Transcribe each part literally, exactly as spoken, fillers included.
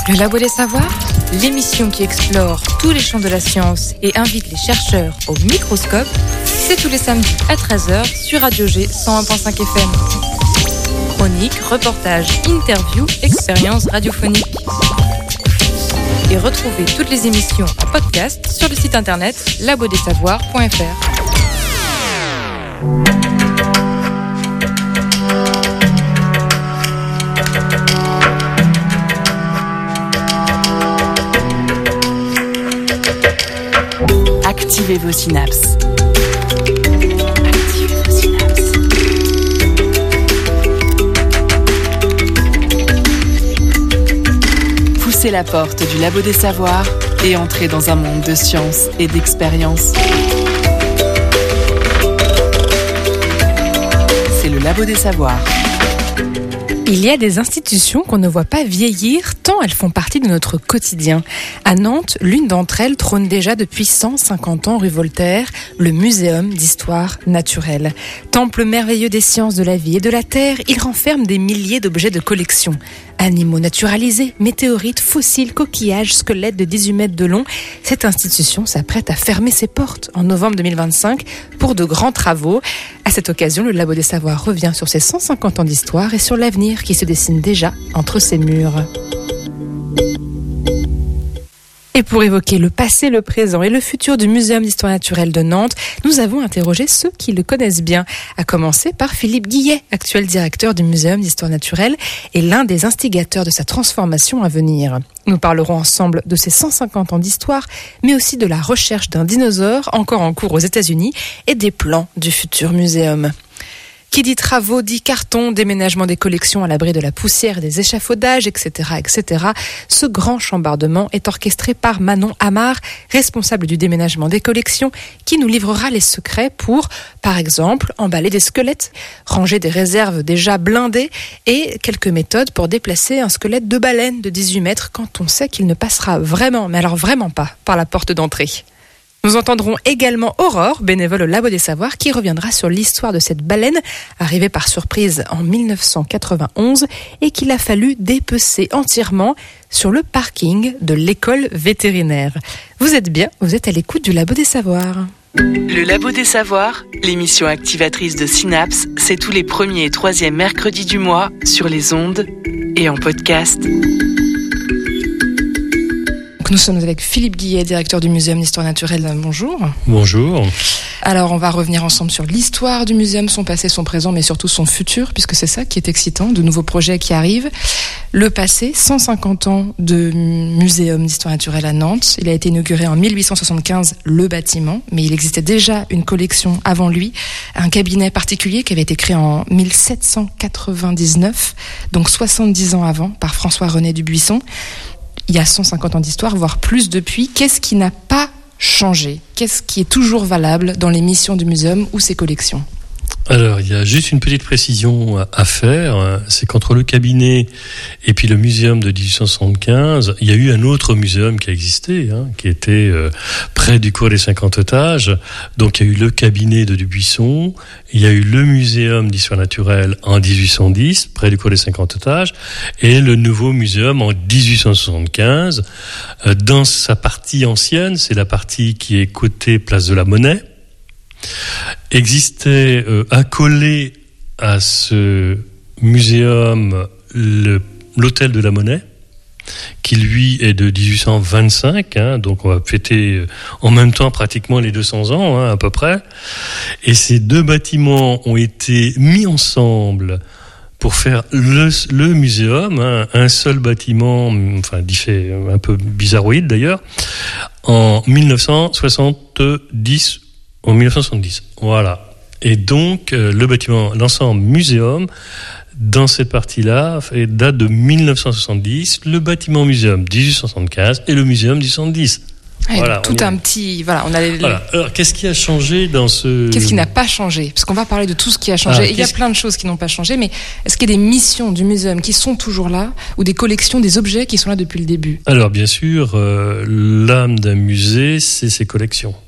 Le Labo des Savoirs, l'émission qui explore tous les champs de la science et invite les chercheurs au microscope, c'est tous les samedis à treize heures sur Radio G cent un virgule cinq F M. Chroniques, reportages, interviews, expériences radiophoniques. Et retrouvez toutes les émissions en podcast sur le site internet labo des savoirs point f r. Activez vos synapses. Activez vos synapses. Poussez la porte du Labo des Savoirs et entrez dans un monde de science et d'expérience. C'est le Labo des Savoirs. Il y a des institutions qu'on ne voit pas vieillir tant elles font partie de notre quotidien. À Nantes, l'une d'entre elles trône déjà depuis cent cinquante ans rue Voltaire, le Muséum d'histoire naturelle. Temple merveilleux des sciences de la vie et de la terre, il renferme des milliers d'objets de collection. Animaux naturalisés, météorites, fossiles, coquillages, squelettes de dix-huit mètres de long. Cette institution s'apprête à fermer ses portes en novembre deux mille vingt-cinq pour de grands travaux. À cette occasion, le Labo des Savoirs revient sur ses cent cinquante ans d'histoire et sur l'avenir qui se dessine déjà entre ses murs. Et pour évoquer le passé, le présent et le futur du Muséum d'histoire naturelle de Nantes, nous avons interrogé ceux qui le connaissent bien, à commencer par Philippe Guillet, actuel directeur du Muséum d'histoire naturelle et l'un des instigateurs de sa transformation à venir. Nous parlerons ensemble de ses cent cinquante ans d'histoire, mais aussi de la recherche d'un dinosaure encore en cours aux États-Unis et des plans du futur muséum. Qui dit travaux dit carton, déménagement des collections à l'abri de la poussière et des échafaudages, et cetera, et cetera. Ce grand chambardement est orchestré par Manon Amar, responsable du déménagement des collections, qui nous livrera les secrets pour, par exemple, emballer des squelettes, ranger des réserves déjà blindées et quelques méthodes pour déplacer un squelette de baleine de dix-huit mètres quand on sait qu'il ne passera vraiment, mais alors vraiment pas, par la porte d'entrée. Nous entendrons également Aurore, bénévole au Labo des Savoirs, qui reviendra sur l'histoire de cette baleine, arrivée par surprise en dix-neuf cent quatre-vingt-onze et qu'il a fallu dépecer entièrement sur le parking de l'école vétérinaire. Vous êtes bien, vous êtes à l'écoute du Labo des Savoirs. Le Labo des Savoirs, l'émission activatrice de Synapse, c'est tous les premiers et troisièmes mercredis du mois sur les ondes et en podcast. Nous sommes avec Philippe Guillet, directeur du Muséum d'histoire naturelle. Bonjour. Bonjour. Alors, on va revenir ensemble sur l'histoire du muséum, son passé, son présent, mais surtout son futur, puisque c'est ça qui est excitant, de nouveaux projets qui arrivent. Le passé, cent cinquante ans de Muséum d'histoire naturelle à Nantes. Il a été inauguré en dix-huit cent soixante-quinze, le bâtiment, mais il existait déjà une collection avant lui, un cabinet particulier qui avait été créé en dix-sept cent quatre-vingt-dix-neuf, donc soixante-dix ans avant, par François-René Dubuisson. Il y a cent cinquante ans d'histoire, voire plus depuis. Qu'est-ce qui n'a pas changé ? Qu'est-ce qui est toujours valable dans les missions du muséum ou ses collections ? Alors, il y a juste une petite précision à faire, c'est qu'entre le cabinet et puis le muséum de dix-huit cent soixante-quinze, il y a eu un autre muséum qui a existé, hein, qui était euh, près du cours des cinquante étages. Donc, il y a eu le cabinet de Dubuisson, il y a eu le muséum d'histoire naturelle en dix-huit cent dix, près du cours des cinquante étages, et le nouveau muséum en dix-huit cent soixante-quinze. Euh, dans sa partie ancienne, c'est la partie qui est côté place de la Monnaie, existait euh, accolé à ce muséum le, l'hôtel de la Monnaie, qui lui est de dix-huit cent vingt-cinq, hein, donc on va fêter en même temps pratiquement les deux cents ans, hein, à peu près. Et ces deux bâtiments ont été mis ensemble pour faire le, le muséum, hein, un seul bâtiment, enfin fait un peu bizarroïde d'ailleurs, en dix-neuf cent soixante-dix. En dix-neuf cent soixante-dix, voilà. Et donc, euh, le bâtiment, l'ensemble muséum, dans cette partie-là, date de dix-neuf cent soixante-dix, le bâtiment muséum dix-huit cent soixante-quinze et le muséum dix-huit cent dix. Ouais, voilà, tout un petit... Voilà, on a les... voilà. Alors, qu'est-ce qui a changé dans ce... Qu'est-ce qui n'a pas changé ? Parce qu'on va parler de tout ce qui a changé. Ah, il y a plein de choses qui n'ont pas changé, mais est-ce qu'il y a des missions du muséum qui sont toujours là, ou des collections, des objets qui sont là depuis le début ? Alors, bien sûr, euh, l'âme d'un musée, c'est ses collections.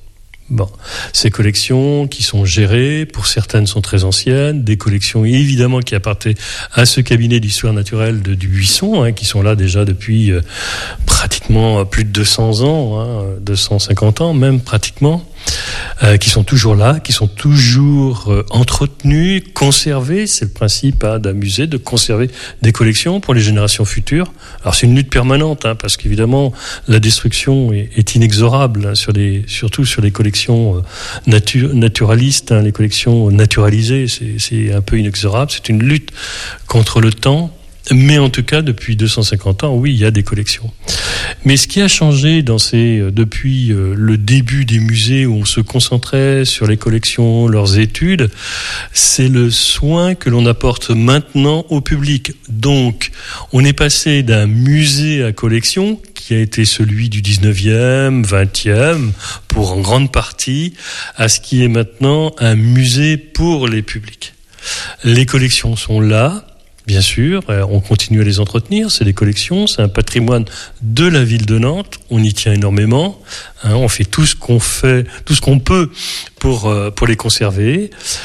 Bon, ces collections qui sont gérées, pour certaines sont très anciennes, des collections évidemment qui appartenaient à ce cabinet d'histoire naturelle de Dubuisson, hein, qui sont là déjà depuis euh, pratiquement plus de deux cents ans, hein, deux cent cinquante ans même pratiquement, euh, qui sont toujours là, qui sont toujours euh, entretenus, conservés. C'est le principe hein, d'un musée, de conserver des collections pour les générations futures. Alors c'est une lutte permanente, hein, parce qu'évidemment la destruction est, est inexorable, hein, sur les, surtout sur les collections Natu- naturalistes, hein, les collections naturalisées, c'est, c'est un peu inexorable. C'est une lutte contre le temps, mais en tout cas, depuis deux cent cinquante ans, oui, il y a des collections. Mais ce qui a changé dans ces, depuis euh, le début des musées où on se concentrait sur les collections, leurs études, c'est le soin que l'on apporte maintenant au public. Donc, on est passé d'un musée à collection qui a été celui du dix-neuvième, vingtième, pour en grande partie, à ce qui est maintenant un musée pour les publics. Les collections sont là, bien sûr, on continue à les entretenir, c'est des collections, c'est un patrimoine de la ville de Nantes, on y tient énormément, hein, on fait tout ce qu'on fait, tout ce qu'on peut pour, euh, pour les conserver,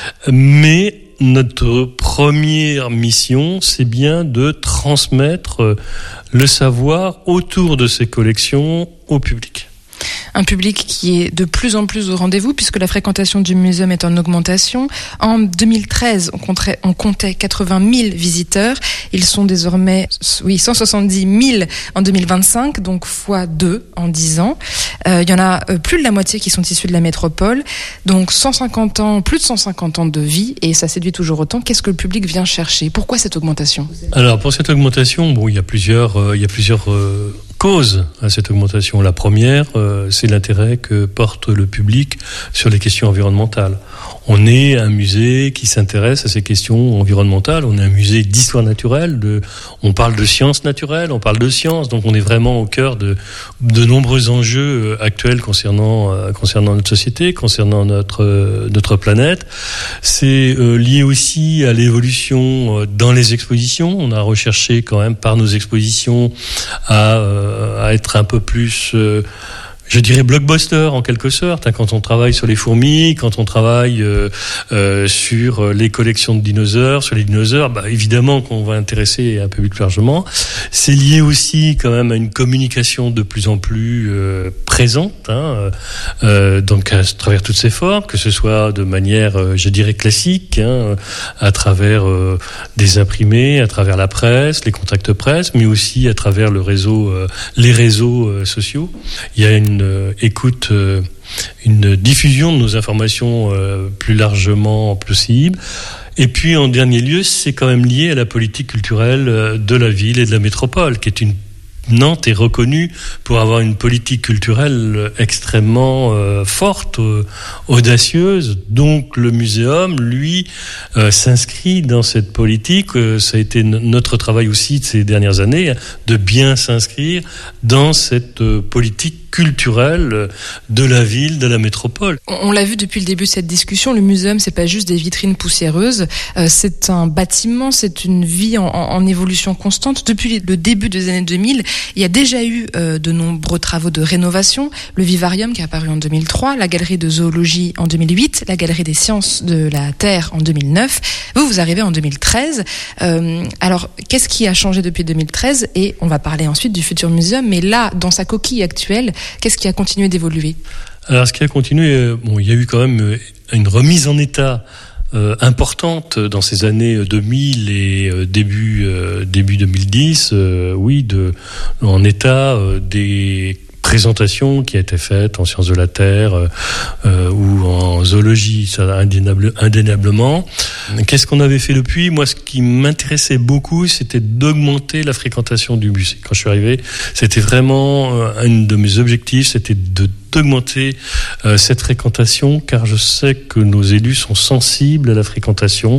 mais notre première mission, c'est bien de transmettre le savoir autour de ces collections au public. Un public qui est de plus en plus au rendez-vous puisque la fréquentation du muséum est en augmentation. En deux mille treize, on comptait, on comptait quatre-vingt mille visiteurs. Ils sont désormais, oui, cent soixante-dix mille en deux mille vingt-cinq, donc fois deux en dix ans. Euh, il y en a plus de la moitié qui sont issus de la métropole. Donc cent cinquante ans, plus de cent cinquante ans de vie et ça séduit toujours autant. Qu'est-ce que le public vient chercher? Pourquoi cette augmentation? Alors pour cette augmentation, bon, il y a plusieurs, euh, il y a plusieurs euh, causes à cette augmentation. La première, euh, c'est l'intérêt que porte le public sur les questions environnementales. On est un musée qui s'intéresse à ces questions environnementales. On est un musée d'histoire naturelle. De, on parle de sciences naturelles, on parle de sciences. Donc on est vraiment au cœur de de nombreux enjeux actuels concernant euh, concernant notre société, concernant notre euh, notre planète. C'est euh, lié aussi à l'évolution euh, dans les expositions. On a recherché quand même par nos expositions à euh, à être un peu plus euh, je dirais blockbuster en quelque sorte, hein, quand on travaille sur les fourmis, quand on travaille euh, euh, sur les collections de dinosaures, sur les dinosaures, bah, évidemment qu'on va intéresser un public plus largement. C'est lié aussi quand même à une communication de plus en plus euh, présente, hein, euh, donc à travers toutes ces formes, que ce soit de manière, euh, je dirais, classique, hein, à travers euh, des imprimés, à travers la presse, les contacts presse, mais aussi à travers le réseau, euh, les réseaux euh, sociaux. Il y a une Une, écoute, euh, une diffusion de nos informations euh, plus largement possible. Et puis, en dernier lieu, c'est quand même lié à la politique culturelle de la ville et de la métropole, qui est une Nantes est reconnue pour avoir une politique culturelle extrêmement euh, forte, euh, audacieuse. Donc le muséum, lui, euh, s'inscrit dans cette politique. Euh, ça a été n- notre travail aussi de ces dernières années, hein, de bien s'inscrire dans cette euh, politique culturelle de la ville, de la métropole. On l'a vu depuis le début de cette discussion, le muséum, c'est pas juste des vitrines poussiéreuses, euh, c'est un bâtiment, c'est une vie en, en, en évolution constante. Depuis le début des années deux mille, il y a déjà eu euh, de nombreux travaux de rénovation. Le vivarium qui est apparu en deux mille trois, la galerie de zoologie en deux mille huit, la galerie des sciences de la Terre en deux mille neuf. Vous, vous arrivez en deux mille treize. Euh, alors, qu'est-ce qui a changé depuis deux mille treize? Et on va parler ensuite du futur muséum. Mais là, dans sa coquille actuelle, qu'est-ce qui a continué d'évoluer? Alors, ce qui a continué, bon, il y a eu quand même une remise en état euh, importante dans ces années deux mille et euh, début euh, début deux mille dix. Euh, oui, de en état euh, des présentation qui a été faite en sciences de la Terre euh, ou en zoologie, ça indéniable, indéniablement. Qu'est-ce qu'on avait fait depuis? Moi, ce qui m'intéressait beaucoup, c'était d'augmenter la fréquentation du musée. Quand je suis arrivé, c'était vraiment euh, un de mes objectifs, c'était de d'augmenter euh, cette fréquentation, car je sais que nos élus sont sensibles à la fréquentation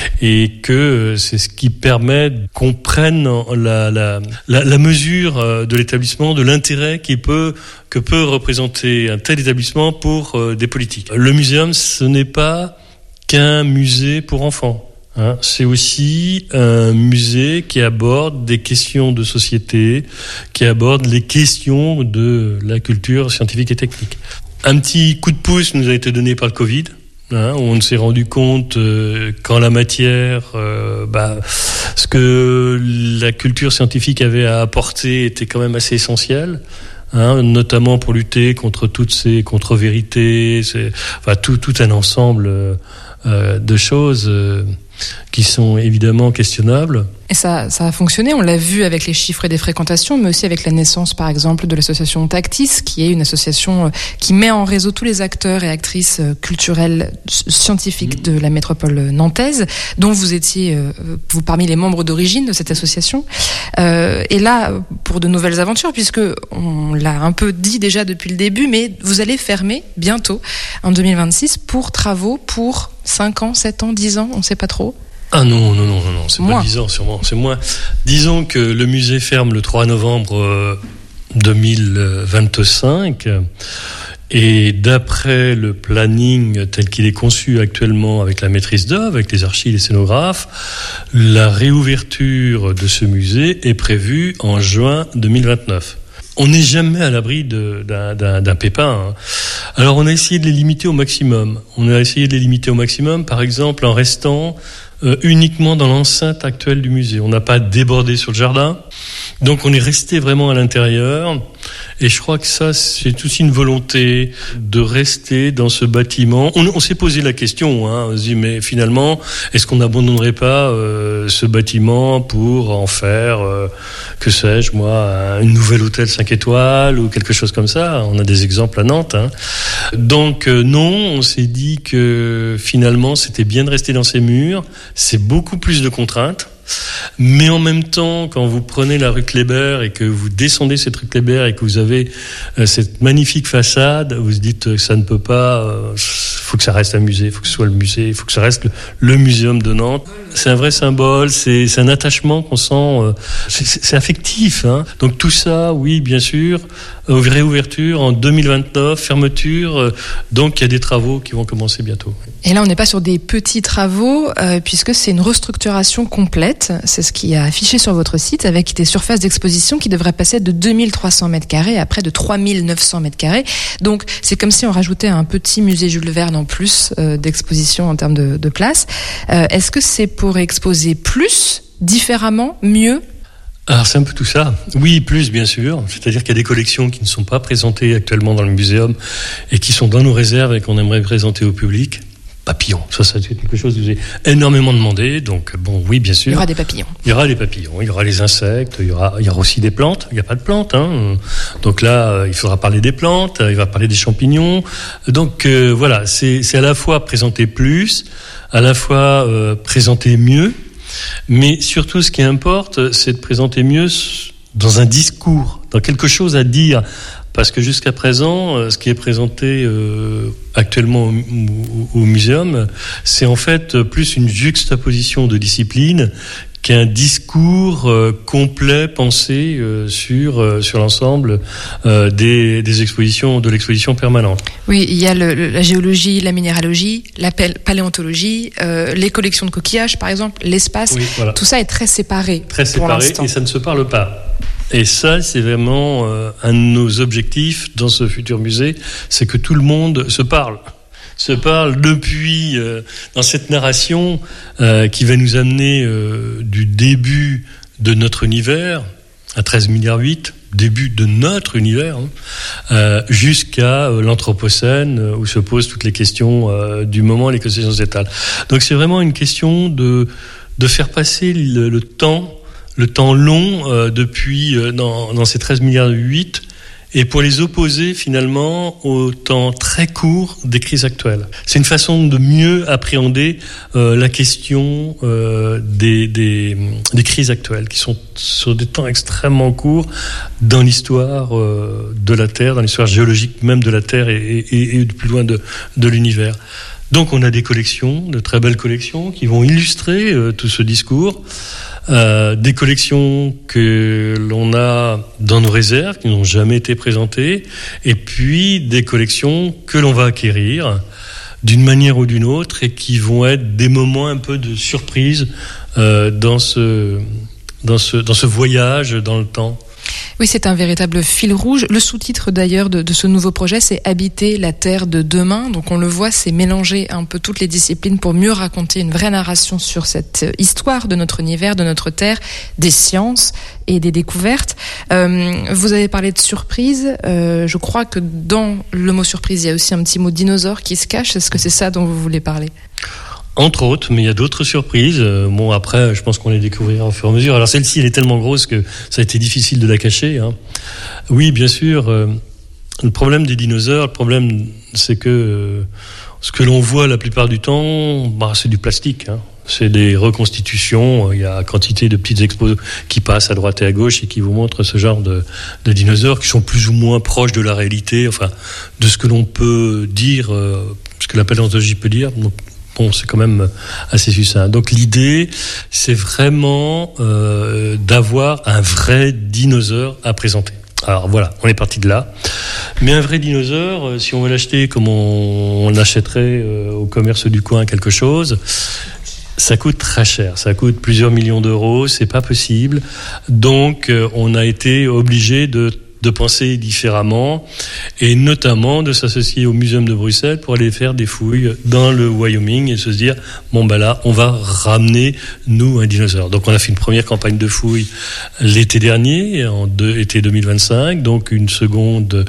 et que euh, c'est ce qui permet qu'on prenne la, la, la, la mesure euh, de l'établissement, de l'intérêt qui peut, que peut représenter un tel établissement pour euh, des politiques. Le muséum, ce n'est pas qu'un musée pour enfants. Hein, c'est aussi un musée qui aborde des questions de société, qui aborde les questions de la culture scientifique et technique. Un petit coup de pouce nous a été donné par le Covid. Hein, on s'est rendu compte euh, qu'en la matière, euh, bah, ce que la culture scientifique avait à apporter était quand même assez essentiel, hein, notamment pour lutter contre toutes ces contre-vérités, c'est, enfin tout, tout un ensemble euh, de choses euh, qui sont évidemment questionnables. Et ça, ça a fonctionné, on l'a vu avec les chiffres des fréquentations, mais aussi avec la naissance, par exemple, de l'association Tactis, qui est une association qui met en réseau tous les acteurs et actrices culturelles, scientifiques de la métropole nantaise, dont vous étiez, vous, parmi les membres d'origine de cette association. Euh, et là, pour de nouvelles aventures, puisque on l'a un peu dit déjà depuis le début, mais vous allez fermer bientôt, en deux mille vingt-six, pour travaux pour cinq ans, sept ans, dix ans, on ne sait pas trop. Ah non, non, non, non, non, c'est moins. Pas dix ans sûrement, c'est moins. Disons que le musée ferme le trois novembre deux mille vingt-cinq et d'après le planning tel qu'il est conçu actuellement avec la maîtrise d'œuvre, avec les archives et les scénographes, la réouverture de ce musée est prévue en juin deux mille vingt-neuf. On n'est jamais à l'abri de, d'un, d'un, d'un pépin. Hein. Alors on a essayé de les limiter au maximum. On a essayé de les limiter au maximum, par exemple en restant euh, uniquement dans l'enceinte actuelle du musée. On n'a pas débordé sur le jardin, donc on est resté vraiment à l'intérieur. Et je crois que ça, c'est aussi une volonté de rester dans ce bâtiment. On, on s'est posé la question, hein, on se dit, mais finalement, est-ce qu'on n'abandonnerait pas euh, ce bâtiment pour en faire, euh, que sais-je, moi, un nouvel hôtel cinq étoiles ou quelque chose comme ça. On a des exemples à Nantes. Hein. Donc euh, non, on s'est dit que finalement, c'était bien de rester dans ces murs. C'est beaucoup plus de contraintes. Mais en même temps, quand vous prenez la rue Kléber et que vous descendez cette rue Kléber et que vous avez euh, cette magnifique façade, vous vous dites que ça ne peut pas, il euh, faut que ça reste un musée, il faut que ce soit le musée, il faut que ça reste le, le muséum de Nantes. C'est un vrai symbole, c'est, c'est un attachement qu'on sent, euh, c'est, c'est affectif. Hein. Donc tout ça, oui, bien sûr, euh, réouverture en deux mille vingt-neuf, fermeture, euh, donc il y a des travaux qui vont commencer bientôt. Et là, on n'est pas sur des petits travaux, euh, puisque c'est une restructuration complète. C'est ce qui est affiché sur votre site, avec des surfaces d'exposition qui devraient passer de deux mille trois cents mètres carrés à près de trois mille neuf cents mètres carrés. Donc, c'est comme si on rajoutait un petit musée Jules Verne en plus euh, d'exposition en termes de, de place. Euh, est-ce que c'est pour exposer plus, différemment, mieux ? Alors c'est un peu tout ça. Oui, plus bien sûr. C'est-à-dire qu'il y a des collections qui ne sont pas présentées actuellement dans le muséum et qui sont dans nos réserves et qu'on aimerait présenter au public. Papillons, ça, ça c'est quelque chose que j'ai énormément demandé. Donc bon, oui, bien sûr. Il y aura des papillons. Il y aura des papillons, il y aura les insectes, il y aura, il y aura aussi des plantes. Il n'y a pas de plantes, hein. Donc là, il faudra parler des plantes, il va parler des champignons. Donc euh, voilà, c'est, c'est à la fois présenter plus, à la fois euh, présenter mieux, mais surtout, ce qui importe, c'est de présenter mieux dans un discours, dans quelque chose à dire. Parce que jusqu'à présent, ce qui est présenté euh, actuellement au, au, au muséum, c'est en fait plus une juxtaposition de disciplines qu'un discours euh, complet pensé euh, sur euh, sur l'ensemble euh, des des expositions de l'exposition permanente. Oui, il y a le, le, la géologie, la minéralogie, la paléontologie, euh, les collections de coquillages par exemple, l'espace. Oui, voilà. Tout ça est très séparé. Très séparé et ça ne se parle pas. Et ça, c'est vraiment euh, un de nos objectifs dans ce futur musée, c'est que tout le monde se parle. Se parle depuis, euh, dans cette narration euh, qui va nous amener euh, du début de notre univers, à treize milliards huit, début de notre univers, hein, euh, jusqu'à euh, l'Anthropocène, euh, où se posent toutes les questions euh, du moment, les questions sociétales. Donc c'est vraiment une question de, de faire passer le, le temps, le temps long euh, depuis euh, dans, dans ces treize milliards huit, et pour les opposer finalement au temps très court des crises actuelles. C'est une façon de mieux appréhender euh, la question euh, des, des, des crises actuelles, qui sont sur des temps extrêmement courts dans l'histoire euh, de la Terre, dans l'histoire géologique même de la Terre et, et, et de plus loin de, de l'univers. Donc on a des collections, de très belles collections qui vont illustrer euh, tout ce discours. Euh, des collections que l'on a dans nos réserves, qui n'ont jamais été présentées, et puis des collections que l'on va acquérir d'une manière ou d'une autre et qui vont être des moments un peu de surprise euh, dans ce, dans ce, dans ce voyage dans le temps. Oui, c'est un véritable fil rouge. Le sous-titre d'ailleurs de, de ce nouveau projet, c'est « Habiter la Terre de demain ». Donc on le voit, c'est mélanger un peu toutes les disciplines pour mieux raconter une vraie narration sur cette histoire de notre univers, de notre Terre, des sciences et des découvertes. Euh, vous avez parlé de surprise. Euh, je crois que dans le mot surprise, il y a aussi un petit mot dinosaure qui se cache. Est-ce que c'est ça dont vous voulez parler ? Entre autres, mais il y a d'autres surprises. Bon, après, je pense qu'on les découvrira au fur et à mesure. Alors celle-ci, elle est tellement grosse que ça a été difficile de la cacher. Hein. Oui, bien sûr, euh, le problème des dinosaures, le problème, c'est que euh, ce que l'on voit la plupart du temps, bah, c'est du plastique. Hein. C'est des reconstitutions. Il y a quantité de petites expos qui passent à droite et à gauche et qui vous montrent ce genre de, de dinosaures qui sont plus ou moins proches de la réalité, enfin, de ce que l'on peut dire, euh, ce que la paléontologie peut dire. Donc, bon, c'est quand même assez succinct. Donc l'idée, c'est vraiment euh, d'avoir un vrai dinosaure à présenter. Alors voilà, on est parti de là. Mais un vrai dinosaure, euh, si on veut l'acheter comme on, on achèterait euh, au commerce du coin quelque chose, ça coûte très cher. Ça coûte plusieurs millions d'euros, c'est pas possible. Donc euh, on a été obligé de de penser différemment et notamment de s'associer au Muséum de Bruxelles pour aller faire des fouilles dans le Wyoming et se dire bon ben là on va ramener nous un dinosaure. Donc on a fait une première campagne de fouilles l'été dernier, en deux, été deux mille vingt-cinq, donc une seconde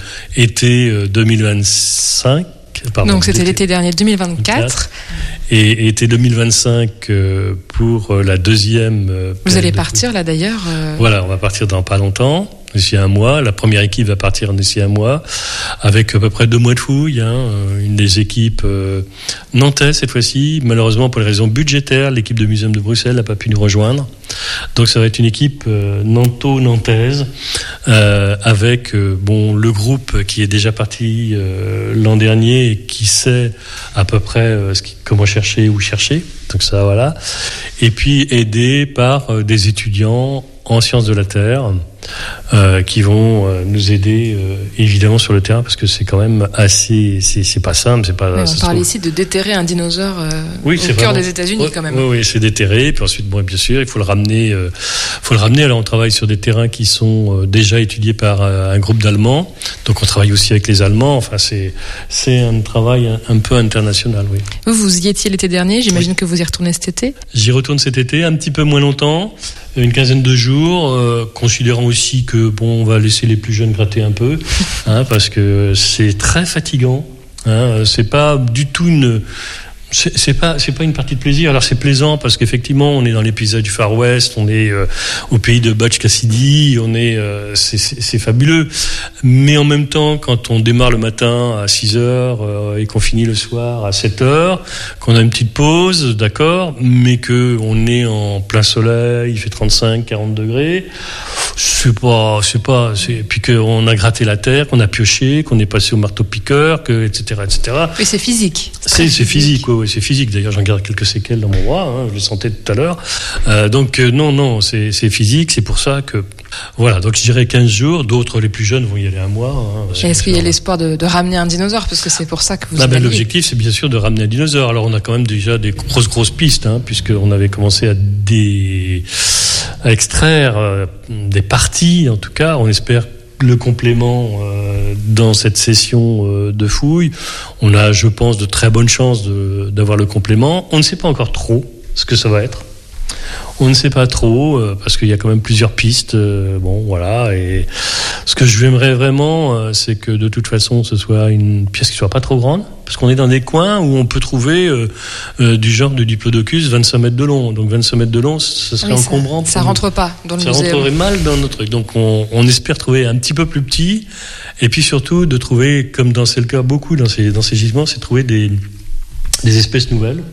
été deux mille vingt-cinq. Pardon, donc c'était l'été dernier deux mille vingt-quatre. Et été deux mille vingt-cinq euh, pour la deuxième. Euh, Vous allez partir là d'ailleurs euh... Voilà, on va partir dans pas longtemps. D'ici un mois, la première équipe va partir d'ici un mois, avec à peu près deux mois de fouilles. Hein, une des équipes euh, nantaises cette fois-ci. Malheureusement, pour les raisons budgétaires, l'équipe de Muséum de Bruxelles n'a pas pu nous rejoindre. Donc, ça va être une équipe euh, nanto-nantaise euh, avec euh, bon le groupe qui est déjà parti euh, l'an dernier et qui sait à peu près euh, ce qui, comment chercher, où chercher. Donc ça, voilà. Et puis aidé par euh, des étudiants en sciences de la Terre. Euh, qui vont euh, nous aider euh, évidemment sur le terrain parce que c'est quand même assez c'est, c'est pas simple c'est pas. Mais on parle ici de déterrer un dinosaure euh, oui, au cœur vraiment des États-Unis quand même. Oui, oui, c'est déterrer puis ensuite bon bien sûr il faut le ramener euh, faut le ramener alors on travaille sur des terrains qui sont euh, déjà étudiés par euh, un groupe d'Allemands donc on travaille aussi avec les Allemands enfin c'est c'est un travail un, un peu international oui. Vous vous y étiez l'été dernier j'imagine oui. que vous y retournez cet été. J'y retourne cet été un petit peu moins longtemps. Une quinzaine de jours, euh, considérant aussi que bon, on va laisser les plus jeunes gratter un peu, hein, parce que c'est très fatigant. Hein, c'est pas du tout une, c'est, c'est pas, c'est pas une partie de plaisir. Alors c'est plaisant parce qu'effectivement, on est dans les paysages du Far West, on est euh, au pays de Butch Cassidy, on est, euh, c'est, c'est, c'est fabuleux. Mais en même temps, quand on démarre le matin à six heures euh, et qu'on finit le soir à sept heures, qu'on a une petite pause, d'accord, mais que on est en plein soleil, il fait trente-cinq, quarante degrés. C'est pas, c'est pas, c'est, puis qu'on a gratté la terre, qu'on a pioché, qu'on est passé au marteau-piqueur, que, et cetera, et cetera. Et c'est physique. C'est, c'est physique, oui, oui, c'est physique. D'ailleurs, j'en garde quelques séquelles dans mon bras, hein, je le sentais tout à l'heure. Euh, donc, euh, non, non, c'est, c'est physique, c'est pour ça que, voilà. Donc, je dirais quinze jours, d'autres, les plus jeunes, vont y aller un mois. Hein, et est-ce qu'il y a l'espoir de, de ramener un dinosaure? Parce que c'est pour ça que vous ah ben, l'objectif, c'est bien sûr de ramener un dinosaure. Alors, on a quand même déjà des grosses, grosses pistes, hein, puisqu'on avait commencé à des, à extraire euh, des parties, en tout cas. On espère le complément euh, dans cette session euh, de fouilles. On a, je pense, de très bonnes chances de, d'avoir le complément. On ne sait pas encore trop ce que ça va être. On ne sait pas trop euh, parce qu'il y a quand même plusieurs pistes. Euh, bon, voilà. Et ce que je aimerais vraiment, euh, c'est que de toute façon, ce soit une pièce qui soit pas trop grande, parce qu'on est dans des coins où on peut trouver euh, euh, du genre de Diplodocus vingt-cinq mètres de long. Donc vingt-cinq mètres de long, ce serait oui, encombrant. Ça, ça rentre pas dans le ça musée. Ça rentrerait mal dans notre truc. Donc on, on espère trouver un petit peu plus petit, et puis surtout de trouver, comme dans c'est le cas beaucoup dans ces dans ces gisements, c'est trouver des des espèces nouvelles.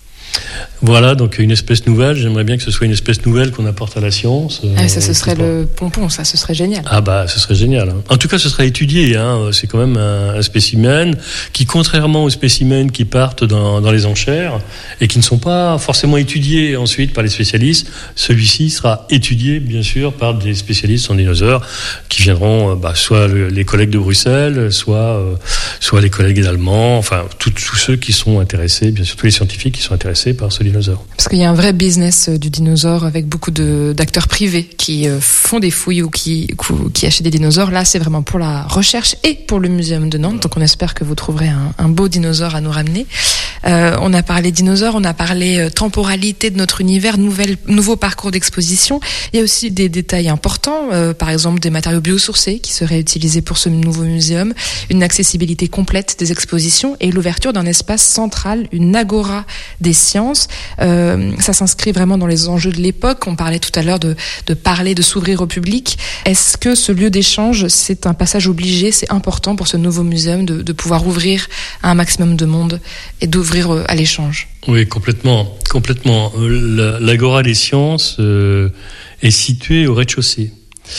Voilà, donc une espèce nouvelle, j'aimerais bien que ce soit une espèce nouvelle qu'on apporte à la science. Ah, ça, ce serait le pompon, ça, ce serait génial. Ah bah, ce serait génial. Hein. En tout cas, ce serait étudié. Hein. C'est quand même un, un spécimen qui, contrairement aux spécimens qui partent dans, dans les enchères et qui ne sont pas forcément étudiés ensuite par les spécialistes, celui-ci sera étudié, bien sûr, par des spécialistes en dinosaures qui viendront, bah, soit le, les collègues de Bruxelles, soit, euh, soit les collègues allemands, enfin, tous ceux qui sont intéressés, bien sûr, tous les scientifiques qui sont intéressés par ce dinosaure. Parce qu'il y a un vrai business du dinosaure avec beaucoup de, d'acteurs privés qui font des fouilles ou qui, qui achètent des dinosaures. Là, c'est vraiment pour la recherche et pour le Muséum de Nantes. Donc, on espère que vous trouverez un, un beau dinosaure à nous ramener. Euh, on a parlé dinosaures, on a parlé euh, temporalité de notre univers, nouvelle, nouveau parcours d'exposition. Il y a aussi des détails importants, euh, par exemple des matériaux biosourcés qui seraient utilisés pour ce nouveau muséum, une accessibilité complète des expositions et l'ouverture d'un espace central, une agora des sciences. Euh, ça s'inscrit vraiment dans les enjeux de l'époque. On parlait tout à l'heure de, de parler, de s'ouvrir au public. Est-ce que ce lieu d'échange, c'est un passage obligé, c'est important pour ce nouveau muséum de, de pouvoir ouvrir à un maximum de monde et d'ouvrir à l'échange? Oui, complètement, complètement. L'Agora des sciences euh, est située au rez-de-chaussée.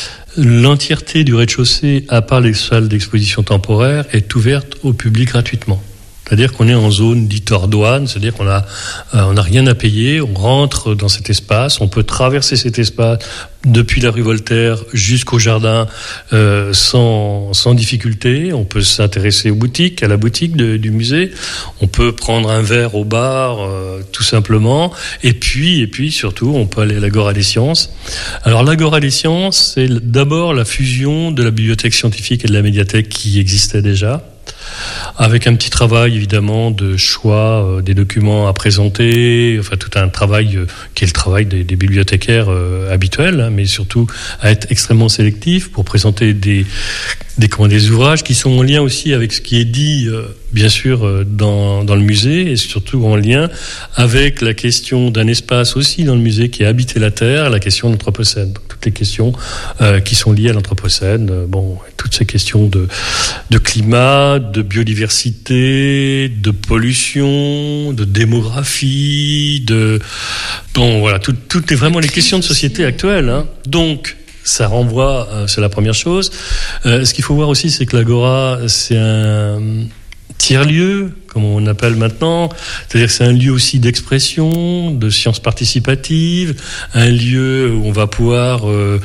L'entièreté du rez-de-chaussée, à part les salles d'exposition temporaire, est ouverte au public gratuitement. C'est-à-dire qu'on est en zone dite hors douane, c'est-à-dire qu'on a, euh, on n'a rien à payer, on rentre dans cet espace, on peut traverser cet espace depuis la rue Voltaire jusqu'au jardin euh, sans, sans difficulté. On peut s'intéresser aux boutiques, à la boutique de, du musée. On peut prendre un verre au bar, euh, tout simplement. Et puis, et puis surtout, on peut aller à l'Agora des sciences. Alors, l'Agora des sciences, c'est d'abord la fusion de la bibliothèque scientifique et de la médiathèque qui existait déjà, avec un petit travail évidemment de choix euh, des documents à présenter, enfin tout un travail euh, qui est le travail des, des bibliothécaires euh, habituels, hein, mais surtout à être extrêmement sélectif pour présenter des, des, comment, des ouvrages qui sont en lien aussi avec ce qui est dit euh, bien sûr euh, dans, dans le musée, et surtout en lien avec la question d'un espace aussi dans le musée qui est habiter la terre, la question de l'anthropocène. Donc, toutes les questions euh, qui sont liées à l'anthropocène, euh, bon, toutes ces questions de, de climat, de biodiversité, de pollution, de démographie, de bon voilà, tout, toutes les vraiment les questions de société actuelles. Hein. Donc ça renvoie, euh, c'est la première chose. Euh, ce qu'il faut voir aussi, c'est que l'Agora, c'est un tiers-lieu, comme on appelle maintenant, c'est-à-dire que c'est un lieu aussi d'expression, de sciences participatives, un lieu où on va pouvoir euh,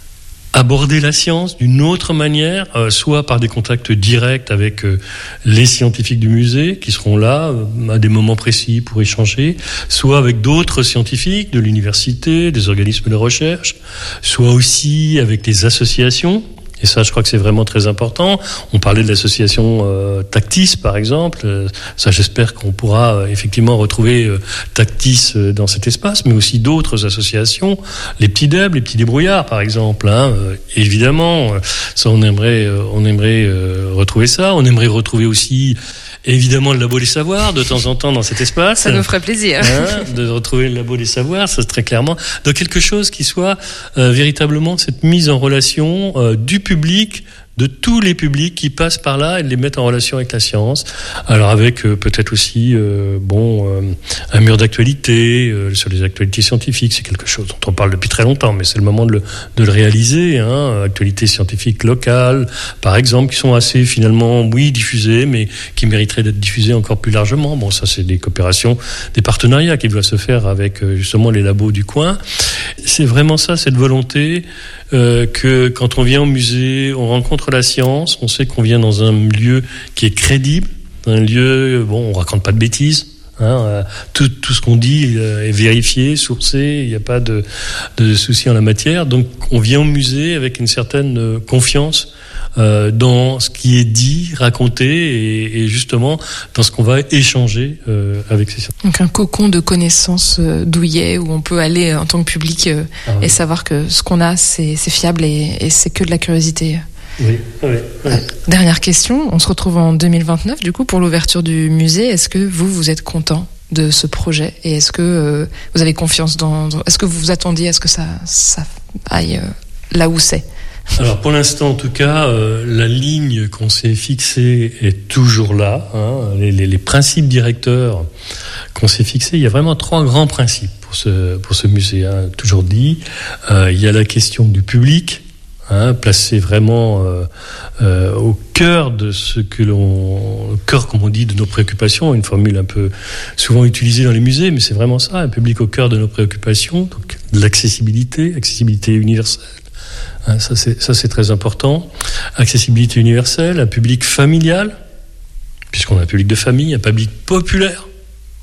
aborder la science d'une autre manière, euh, soit par des contacts directs avec euh, les scientifiques du musée qui seront là euh, à des moments précis pour échanger, soit avec d'autres scientifiques de l'université, des organismes de recherche, soit aussi avec les associations. Et ça, je crois que c'est vraiment très important. On parlait de l'association euh, Tactis, par exemple. Euh, ça, j'espère qu'on pourra euh, effectivement retrouver euh, Tactis euh, dans cet espace, mais aussi d'autres associations, les petits deb, les petits débrouillards, par exemple. Hein, euh, évidemment, euh, ça, on aimerait, euh, on aimerait euh, retrouver ça. On aimerait retrouver aussi, évidemment, le Labo des Savoirs de temps en temps dans cet espace. Ça nous ferait plaisir. Hein, de retrouver le Labo des Savoirs, ça, très clairement. Donc quelque chose qui soit euh, véritablement cette mise en relation euh, du public, de tous les publics qui passent par là et de les mettre en relation avec la science. Alors avec euh, peut-être aussi euh, bon euh, un mur d'actualité euh, sur les actualités scientifiques, c'est quelque chose dont on parle depuis très longtemps, mais c'est le moment de le, de le réaliser. Hein, actualités scientifiques locales, par exemple, qui sont assez finalement oui diffusées, mais qui mériteraient d'être diffusées encore plus largement. Bon, ça c'est des coopérations, des partenariats qui doivent se faire avec euh, justement les labos du coin. C'est vraiment ça, cette volonté euh, que quand on vient au musée, on rencontre la science, on sait qu'on vient dans un lieu qui est crédible, un lieu, bon, on raconte pas de bêtises, hein, euh, tout, tout ce qu'on dit euh, est vérifié, sourcé, il n'y a pas de, de soucis en la matière, donc on vient au musée avec une certaine euh, confiance euh, dans ce qui est dit, raconté, et, et justement dans ce qu'on va échanger euh, avec ces scientifiques. Donc un cocon de connaissances euh, douillet où on peut aller euh, en tant que public euh, ah, oui. et savoir que ce qu'on a, c'est, c'est fiable et, et c'est que de la curiosité. Oui, oui, oui. Euh, dernière question, on se retrouve en deux mille vingt-neuf du coup pour l'ouverture du musée. Est-ce que vous, vous êtes content de ce projet et est-ce que euh, vous avez confiance dans, dans... Est-ce que vous vous attendiez à ce que ça, ça aille euh, là où c'est ? Alors pour l'instant en tout cas, euh, la ligne qu'on s'est fixée est toujours là. Hein, les, les, les principes directeurs qu'on s'est fixés, il y a vraiment trois grands principes pour ce, pour ce musée. Hein, toujours dit, euh, il y a la question du public. Hein, placé vraiment euh, euh, au cœur de ce que l'on, au cœur, comme on dit, de nos préoccupations, une formule un peu souvent utilisée dans les musées, mais c'est vraiment ça, un public au cœur de nos préoccupations, donc de l'accessibilité, accessibilité universelle. Hein, ça c'est ça c'est très important. Accessibilité universelle, un public familial, puisqu'on a un public de famille, un public populaire.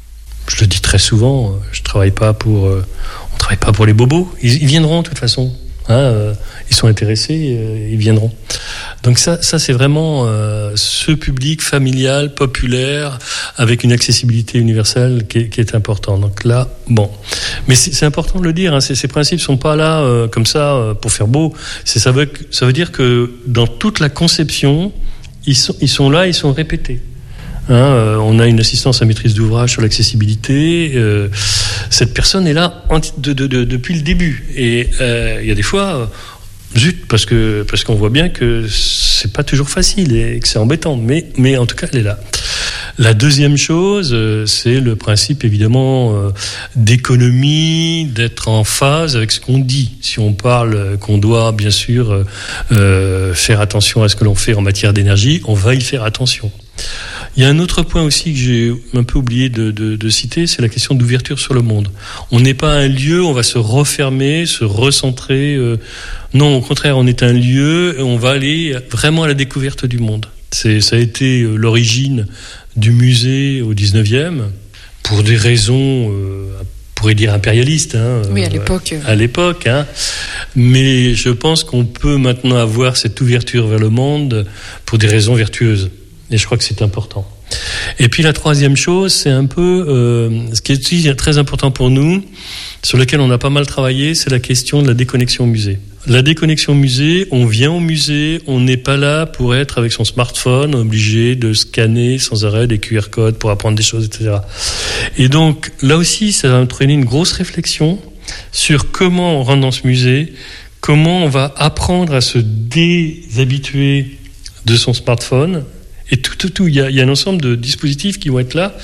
je le dis très souvent, je travaille pas pour, euh, on travaille pas pour les bobos. Ils, ils viendront de toute façon. Hein, euh, ils sont intéressés, euh, ils viendront. Donc ça, ça c'est vraiment euh, ce public familial, populaire, avec une accessibilité universelle qui est, qui est important. Donc là, bon, mais c'est, c'est important de le dire. Hein, ces, ces principes sont pas là euh, comme ça euh, pour faire beau. C'est ça veut, ça veut dire que dans toute la conception, ils sont, ils sont là, ils sont répétés. Hein, euh, on a une assistance à maîtrise d'ouvrage sur l'accessibilité. Euh, cette personne est là de, de, de, depuis le début. Et euh, il y a des fois, euh, zut, parce que parce qu'on voit bien que c'est pas toujours facile et que c'est embêtant. Mais mais en tout cas, elle est là. La deuxième chose, euh, c'est le principe évidemment euh, d'économie, d'être en phase avec ce qu'on dit. Si on parle euh, qu'on doit bien sûr euh, faire attention à ce que l'on fait en matière d'énergie, on va y faire attention. Il y a un autre point aussi que j'ai un peu oublié de, de, de citer, c'est la question d'ouverture sur le monde. On n'est pas un lieu, on va se refermer, se recentrer. Euh, non, au contraire, on est un lieu et on va aller vraiment à la découverte du monde. C'est, ça a été l'origine du musée au dix-neuvième, pour des raisons, euh, on pourrait dire impérialistes. Hein, oui, à l'époque. Euh, à l'époque, hein. Mais je pense qu'on peut maintenant avoir cette ouverture vers le monde pour des raisons vertueuses. Et je crois que c'est important. Et puis la troisième chose, c'est un peu euh, ce qui est aussi très important pour nous, sur lequel on a pas mal travaillé, c'est la question de la déconnexion au musée. La déconnexion au musée, on vient au musée, on n'est pas là pour être avec son smartphone, obligé de scanner sans arrêt des Q R codes pour apprendre des choses, et cetera. Et donc là aussi, ça va entraîner une grosse réflexion sur comment on rentre dans ce musée, comment on va apprendre à se déshabituer de son smartphone. Et tout, tout, tout. Il y a, il y a un ensemble de dispositifs qui vont être là,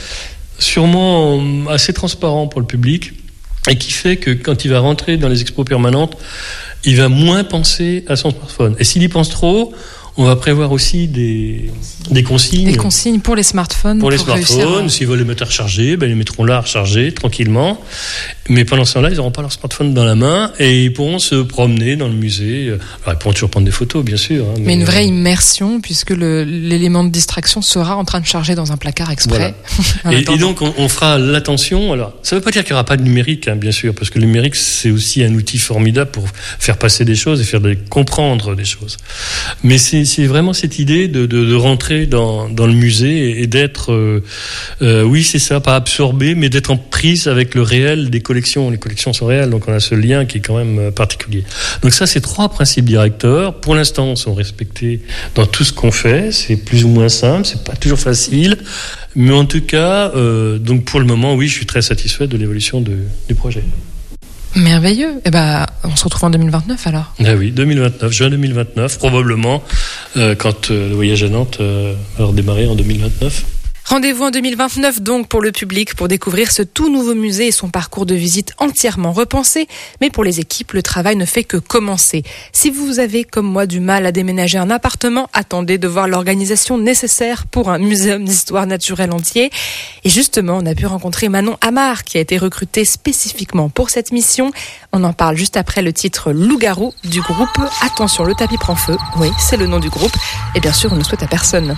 sûrement assez transparents pour le public, et qui fait que quand il va rentrer dans les expos permanentes, il va moins penser à son smartphone. Et s'il y pense trop, on va prévoir aussi des, des consignes. Des consignes pour les smartphones. Pour les pour smartphones, à... s'ils veulent les mettre à recharger, ben ils les mettront là à recharger tranquillement. Mais pendant ce temps-là, ils n'auront pas leur smartphone dans la main et ils pourront se promener dans le musée. Alors, ils pourront toujours prendre des photos, bien sûr. Hein, mais, mais une vraie immersion, puisque le, l'élément de distraction sera en train de charger dans un placard exprès. Voilà. et, et donc, on, on fera l'attention. Alors, ça ne veut pas dire qu'il n'y aura pas de numérique, hein, bien sûr, parce que le numérique, c'est aussi un outil formidable pour faire passer des choses et faire des, comprendre des choses. Mais c'est, c'est vraiment cette idée de, de, de rentrer dans, dans le musée et, et d'être, euh, euh, oui, c'est ça, pas absorbé, mais d'être en prise avec le réel des collections. Les collections sont réelles, donc on a ce lien qui est quand même particulier. Donc ça, c'est trois principes directeurs. Pour l'instant, sont respectés dans tout ce qu'on fait. C'est plus ou moins simple, c'est pas toujours facile, mais en tout cas, euh, donc pour le moment, oui, je suis très satisfait de l'évolution de, du projet. Merveilleux. Eh ben, on se retrouve en deux mille vingt-neuf alors. Ah oui, deux mille vingt-neuf, juin deux mille vingt-neuf, probablement, euh, quand euh, le voyage à Nantes euh, va redémarrer en deux mille vingt-neuf. Rendez-vous en deux mille vingt-neuf donc pour le public pour découvrir ce tout nouveau musée et son parcours de visite entièrement repensé. Mais pour les équipes, le travail ne fait que commencer. Si vous avez comme moi du mal à déménager un appartement, attendez de voir l'organisation nécessaire pour un muséum d'histoire naturelle entier. Et justement, on a pu rencontrer Manon Amar qui a été recrutée spécifiquement pour cette mission. On en parle juste après le titre Loup-garou du groupe Attention, le tapis prend feu. Oui, c'est le nom du groupe. Et bien sûr, on ne souhaite à personne.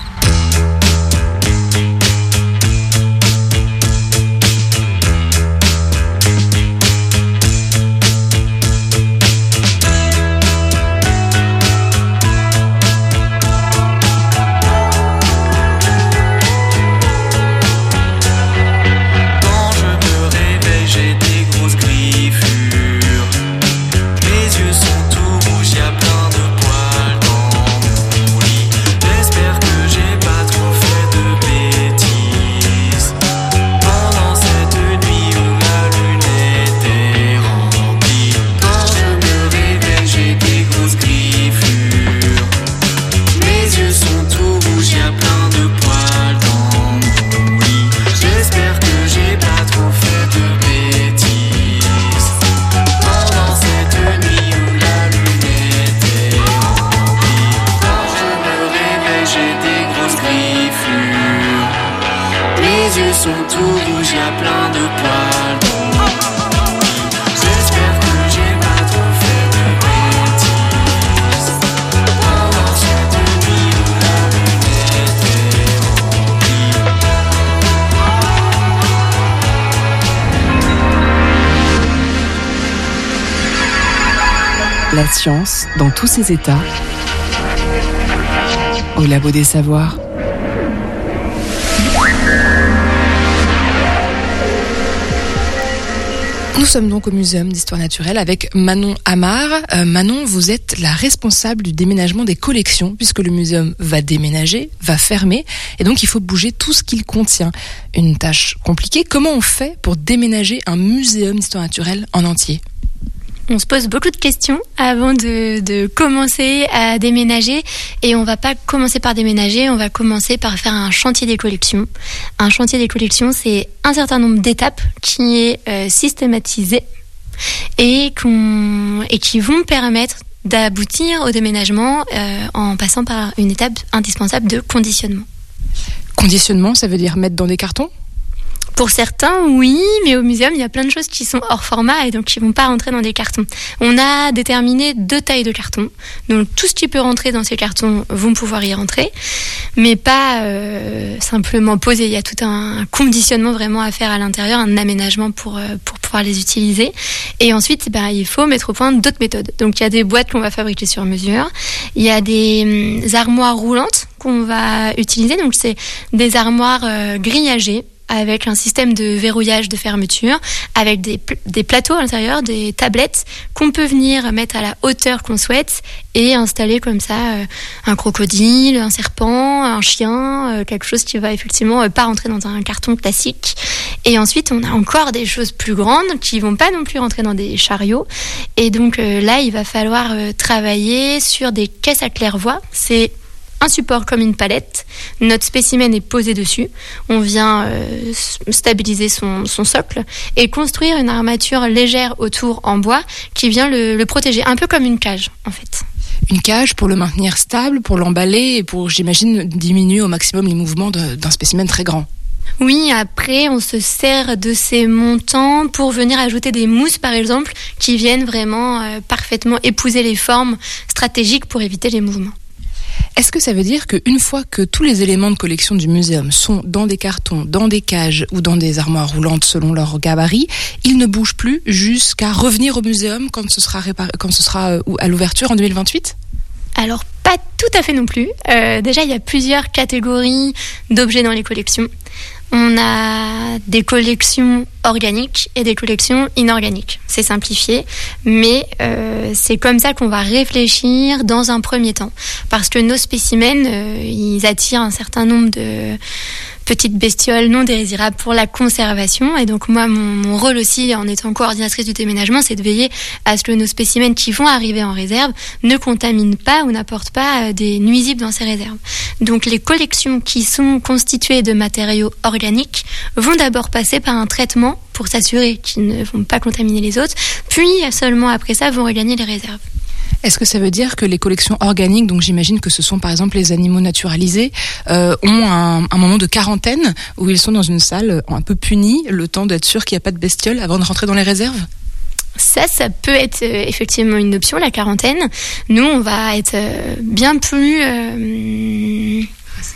La science dans tous ses états au Labo des Savoirs. Nous sommes donc au Muséum d'Histoire Naturelle avec Manon Amar. Euh, Manon, vous êtes la responsable du déménagement des collections, puisque le muséum va déménager, va fermer, et donc il faut bouger tout ce qu'il contient. Une tâche compliquée. Comment on fait pour déménager un muséum d'Histoire Naturelle en entier ? On se pose beaucoup de questions avant de, de commencer à déménager, et on va pas commencer par déménager, on va commencer par faire un chantier des collections. Un chantier des collections, c'est un certain nombre d'étapes qui est euh, systématisé et, qu'on, et qui vont permettre d'aboutir au déménagement euh, en passant par une étape indispensable de conditionnement. Conditionnement, ça veut dire mettre dans des cartons ? Pour certains, oui, mais au muséum, il y a plein de choses qui sont hors format et donc qui ne vont pas rentrer dans des cartons. On a déterminé deux tailles de cartons. Donc tout ce qui peut rentrer dans ces cartons vont pouvoir y rentrer, mais pas euh, simplement poser. Il y a tout un conditionnement vraiment à faire à l'intérieur, un aménagement pour, euh, pour pouvoir les utiliser. Et ensuite, bah, il faut mettre au point d'autres méthodes. Donc il y a des boîtes qu'on va fabriquer sur mesure. Il y a des hum, armoires roulantes qu'on va utiliser. Donc c'est des armoires euh, grillagées, avec un système de verrouillage de fermeture, avec des, pl- des plateaux à l'intérieur, des tablettes qu'on peut venir mettre à la hauteur qu'on souhaite et installer comme ça euh, un crocodile, un serpent, un chien, euh, quelque chose qui va effectivement euh, pas rentrer dans un carton classique. Et ensuite, on a encore des choses plus grandes qui vont pas non plus rentrer dans des chariots. Et donc euh, là, il va falloir euh, travailler sur des caisses à claire-voie. C'est un support comme une palette, notre spécimen est posé dessus, on vient euh, stabiliser son, son socle et construire une armature légère autour en bois qui vient le, le protéger, un peu comme une cage en fait. Une cage pour le maintenir stable, pour l'emballer et pour, j'imagine, diminuer au maximum les mouvements de, d'un spécimen très grand. Oui, après, on se sert de ces montants pour venir ajouter des mousses, par exemple, qui viennent vraiment euh, parfaitement épouser les formes stratégiques pour éviter les mouvements. Est-ce que ça veut dire qu'une fois que tous les éléments de collection du muséum sont dans des cartons, dans des cages ou dans des armoires roulantes selon leur gabarit, ils ne bougent plus jusqu'à revenir au muséum quand ce sera, réparé, quand ce sera à l'ouverture en deux mille vingt-huit ? Alors, pas tout à fait non plus. Euh, déjà, il y a plusieurs catégories d'objets dans les collections. On a des collections organiques et des collections inorganiques. C'est simplifié, mais euh, c'est comme ça qu'on va réfléchir dans un premier temps. Parce que nos spécimens, euh, ils attirent un certain nombre de petites bestioles non désirables pour la conservation. Et donc moi, mon, mon rôle aussi, en étant coordinatrice du déménagement, c'est de veiller à ce que nos spécimens qui vont arriver en réserve ne contaminent pas ou n'apportent pas des nuisibles dans ces réserves. Donc les collections qui sont constituées de matériaux organiques vont d'abord passer par un traitement pour s'assurer qu'ils ne vont pas contaminer les autres, puis seulement après ça vont regagner les réserves. Est-ce que ça veut dire que les collections organiques, donc j'imagine que ce sont par exemple les animaux naturalisés, euh, ont un, un moment de quarantaine où ils sont dans une salle un peu punis, le temps d'être sûr qu'il n'y a pas de bestioles avant de rentrer dans les réserves ? Ça, ça peut être euh, effectivement une option, la quarantaine. Nous, on va être euh, bien plus... Euh,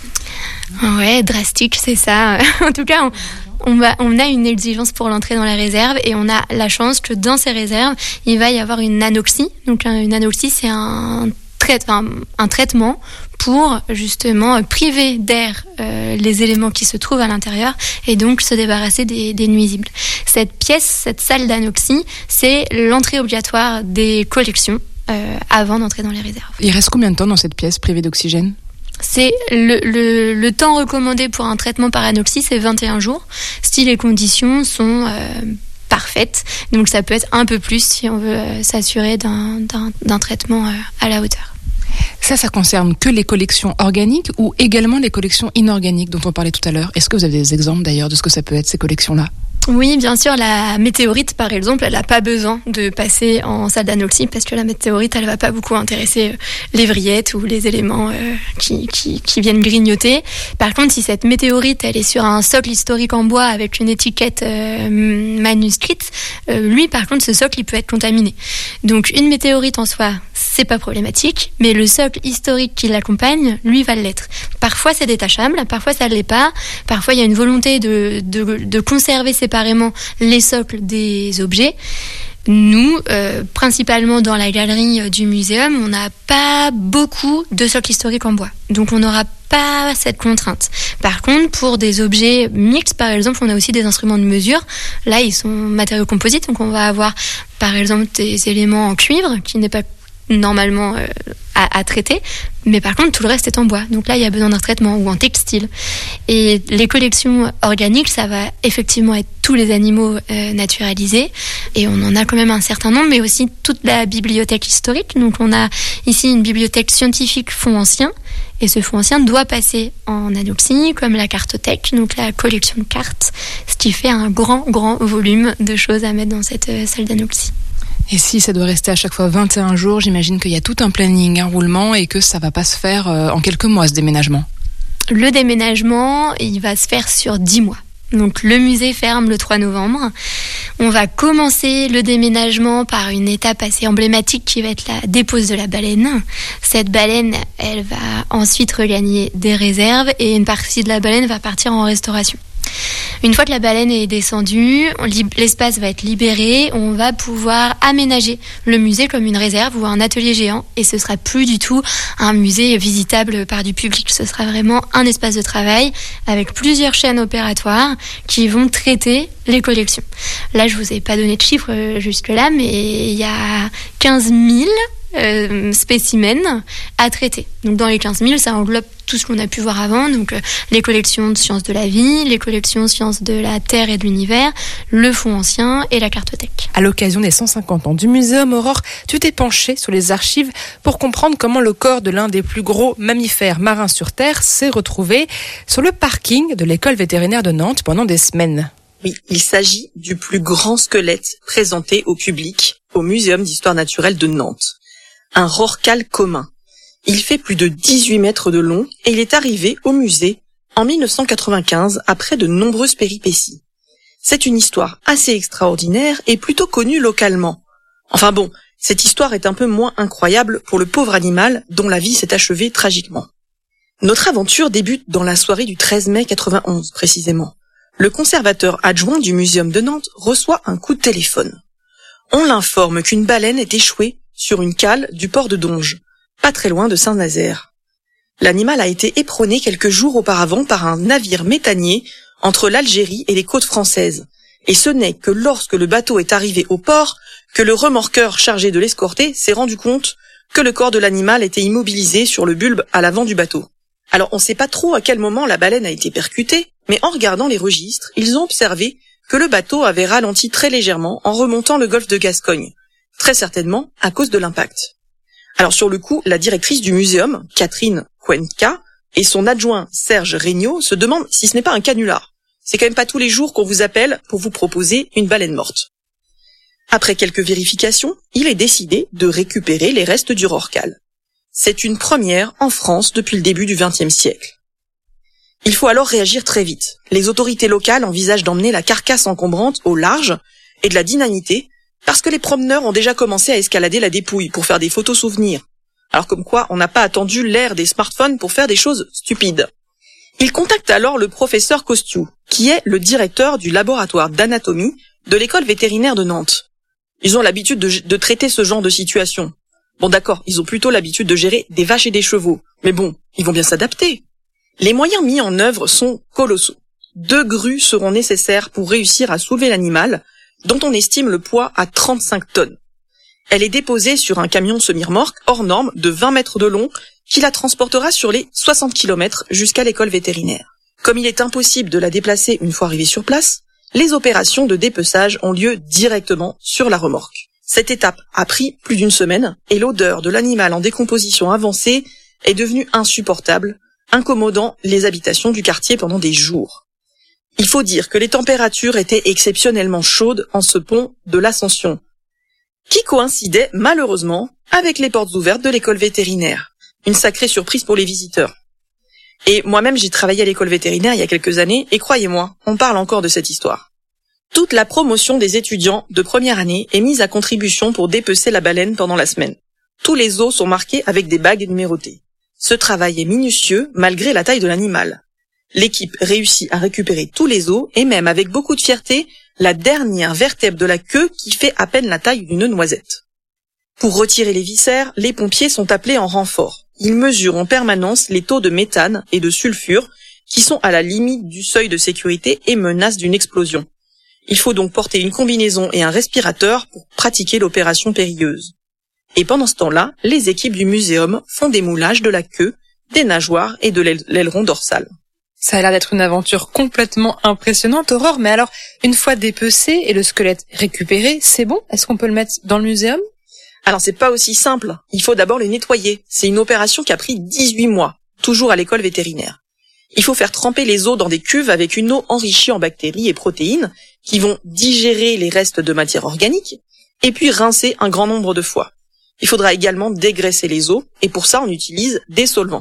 ouais, drastique, c'est ça. En tout cas, on... On, va, on a une exigence pour l'entrée dans la réserve et on a la chance que dans ces réserves, il va y avoir une anoxie. Donc une anoxie, c'est un, trai- un, un traitement pour justement priver d'air euh, les éléments qui se trouvent à l'intérieur et donc se débarrasser des, des nuisibles. Cette pièce, cette salle d'anoxie, c'est l'entrée obligatoire des collections euh, avant d'entrer dans les réserves. Il reste combien de temps dans cette pièce privée d'oxygène ? C'est le, le, le temps recommandé pour un traitement par anoxie, c'est vingt et un jours, si les conditions sont euh, parfaites. Donc ça peut être un peu plus si on veut euh, s'assurer d'un, d'un, d'un traitement euh, à la hauteur. Ça, ça concerne que les collections organiques ou également les collections inorganiques dont on parlait tout à l'heure ? Est-ce que vous avez des exemples d'ailleurs de ce que ça peut être ces collections-là ? Oui, bien sûr, la météorite, par exemple, elle n'a pas besoin de passer en salle d'anoxie parce que la météorite, elle ne va pas beaucoup intéresser les vrillettes ou les éléments euh, qui, qui, qui viennent grignoter. Par contre, si cette météorite, elle est sur un socle historique en bois avec une étiquette euh, manuscrite, euh, lui, par contre, ce socle, il peut être contaminé. Donc, une météorite en soi, c'est pas problématique, mais le socle historique qui l'accompagne, lui, va l'être. Parfois, c'est détachable, parfois, ça ne l'est pas. Parfois, il y a une volonté de, de, de conserver séparément les socles des objets. Nous, euh, principalement dans la galerie du muséum, on n'a pas beaucoup de socles historiques en bois. Donc on n'aura pas cette contrainte. Par contre, pour des objets mixtes, par exemple, on a aussi des instruments de mesure. Là, ils sont matériaux composites, donc on va avoir, par exemple, des éléments en cuivre, qui n'est pas normalement euh, à, à traiter, mais par contre tout le reste est en bois, donc là il y a besoin d'un traitement, ou en textile. Et les collections organiques, ça va effectivement être tous les animaux euh, naturalisés, et on en a quand même un certain nombre, mais aussi toute la bibliothèque historique. Donc on a ici une bibliothèque scientifique fonds ancien, et ce fonds ancien doit passer en anopsie, comme la cartothèque, donc la collection de cartes, ce qui fait un grand grand volume de choses à mettre dans cette euh, salle d'anopsie. Et si ça doit rester à chaque fois vingt et un jours, j'imagine qu'il y a tout un planning, un roulement, et que ça va pas se faire en quelques mois, ce déménagement. Le déménagement, il va se faire sur dix mois. Donc le musée ferme le trois novembre. On va commencer le déménagement par une étape assez emblématique qui va être la dépose de la baleine. Cette baleine, elle va ensuite regagner des réserves, et une partie de la baleine va partir en restauration. Une fois que la baleine est descendue, l'espace va être libéré, on va pouvoir aménager le musée comme une réserve ou un atelier géant, et ce sera plus du tout un musée visitable par du public. Ce sera vraiment un espace de travail avec plusieurs chaînes opératoires qui vont traiter les collections. Là, je vous ai pas donné de chiffres jusque-là, mais il y a quinze mille Euh, spécimens à traiter. Donc dans les quinze mille, ça englobe tout ce qu'on a pu voir avant, donc euh, les collections de sciences de la vie, les collections de sciences de la Terre et de l'univers, le fonds ancien et la cartothèque. À l'occasion des cent cinquante ans du muséum, Aurore, tu t'es penchée sur les archives pour comprendre comment le corps de l'un des plus gros mammifères marins sur Terre s'est retrouvé sur le parking de l'école vétérinaire de Nantes pendant des semaines. Oui, il s'agit du plus grand squelette présenté au public au Muséum d'histoire naturelle de Nantes. Un rorqual commun. Il fait plus de dix-huit mètres de long et il est arrivé au musée en mille neuf cent quatre-vingt-quinze après de nombreuses péripéties. C'est une histoire assez extraordinaire et plutôt connue localement. Enfin bon, cette histoire est un peu moins incroyable pour le pauvre animal dont la vie s'est achevée tragiquement. Notre aventure débute dans la soirée du treize mai quatre-vingt-onze précisément. Le conservateur adjoint du Muséum de Nantes reçoit un coup de téléphone. On l'informe qu'une baleine est échouée sur une cale du port de Donge, pas très loin de Saint-Nazaire. L'animal a été éperonné quelques jours auparavant par un navire méthanier entre l'Algérie et les côtes françaises. Et ce n'est que lorsque le bateau est arrivé au port que le remorqueur chargé de l'escorter s'est rendu compte que le corps de l'animal était immobilisé sur le bulbe à l'avant du bateau. Alors on ne sait pas trop à quel moment la baleine a été percutée, mais en regardant les registres, ils ont observé que le bateau avait ralenti très légèrement en remontant le golfe de Gascogne. Très certainement à cause de l'impact. Alors sur le coup, la directrice du muséum, Catherine Cuenca, et son adjoint Serge Regnault se demandent si ce n'est pas un canular. C'est quand même pas tous les jours qu'on vous appelle pour vous proposer une baleine morte. Après quelques vérifications, il est décidé de récupérer les restes du rorqual. C'est une première en France depuis le début du vingtième siècle. Il faut alors réagir très vite. Les autorités locales envisagent d'emmener la carcasse encombrante au large et de la dynamiter, parce que les promeneurs ont déjà commencé à escalader la dépouille pour faire des photos souvenirs. Alors comme quoi, on n'a pas attendu l'ère des smartphones pour faire des choses stupides. Il contacte alors le professeur Costiou, qui est le directeur du laboratoire d'anatomie de l'école vétérinaire de Nantes. Ils ont l'habitude de, de traiter ce genre de situation. Bon d'accord, ils ont plutôt l'habitude de gérer des vaches et des chevaux. Mais bon, ils vont bien s'adapter. Les moyens mis en œuvre sont colossaux. Deux grues seront nécessaires pour réussir à soulever l'animal, dont on estime le poids à trente-cinq tonnes. Elle est déposée sur un camion semi-remorque hors norme de vingt mètres de long qui la transportera sur les soixante kilomètres jusqu'à l'école vétérinaire. Comme il est impossible de la déplacer une fois arrivée sur place, les opérations de dépeçage ont lieu directement sur la remorque. Cette étape a pris plus d'une semaine et l'odeur de l'animal en décomposition avancée est devenue insupportable, incommodant les habitations du quartier pendant des jours. Il faut dire que les températures étaient exceptionnellement chaudes en ce pont de l'Ascension, qui coïncidait malheureusement avec les portes ouvertes de l'école vétérinaire. Une sacrée surprise pour les visiteurs. Et moi-même, j'ai travaillé à l'école vétérinaire il y a quelques années, et croyez-moi, on parle encore de cette histoire. Toute la promotion des étudiants de première année est mise à contribution pour dépecer la baleine pendant la semaine. Tous les os sont marqués avec des bagues numérotées. Ce travail est minutieux malgré la taille de l'animal. L'équipe réussit à récupérer tous les os et même avec beaucoup de fierté la dernière vertèbre de la queue qui fait à peine la taille d'une noisette. Pour retirer les viscères, les pompiers sont appelés en renfort. Ils mesurent en permanence les taux de méthane et de sulfure qui sont à la limite du seuil de sécurité et menacent d'une explosion. Il faut donc porter une combinaison et un respirateur pour pratiquer l'opération périlleuse. Et pendant ce temps-là, les équipes du muséum font des moulages de la queue, des nageoires et de l'aileron dorsal. Ça a l'air d'être une aventure complètement impressionnante, Aurore. Mais alors, une fois dépecé et le squelette récupéré, c'est bon? Est-ce qu'on peut le mettre dans le muséum? Alors c'est pas aussi simple. Il faut d'abord le nettoyer. C'est une opération qui a pris dix-huit mois, toujours à l'école vétérinaire. Il faut faire tremper les os dans des cuves avec une eau enrichie en bactéries et protéines qui vont digérer les restes de matière organique et puis rincer un grand nombre de fois. Il faudra également dégraisser les os et pour ça on utilise des solvants.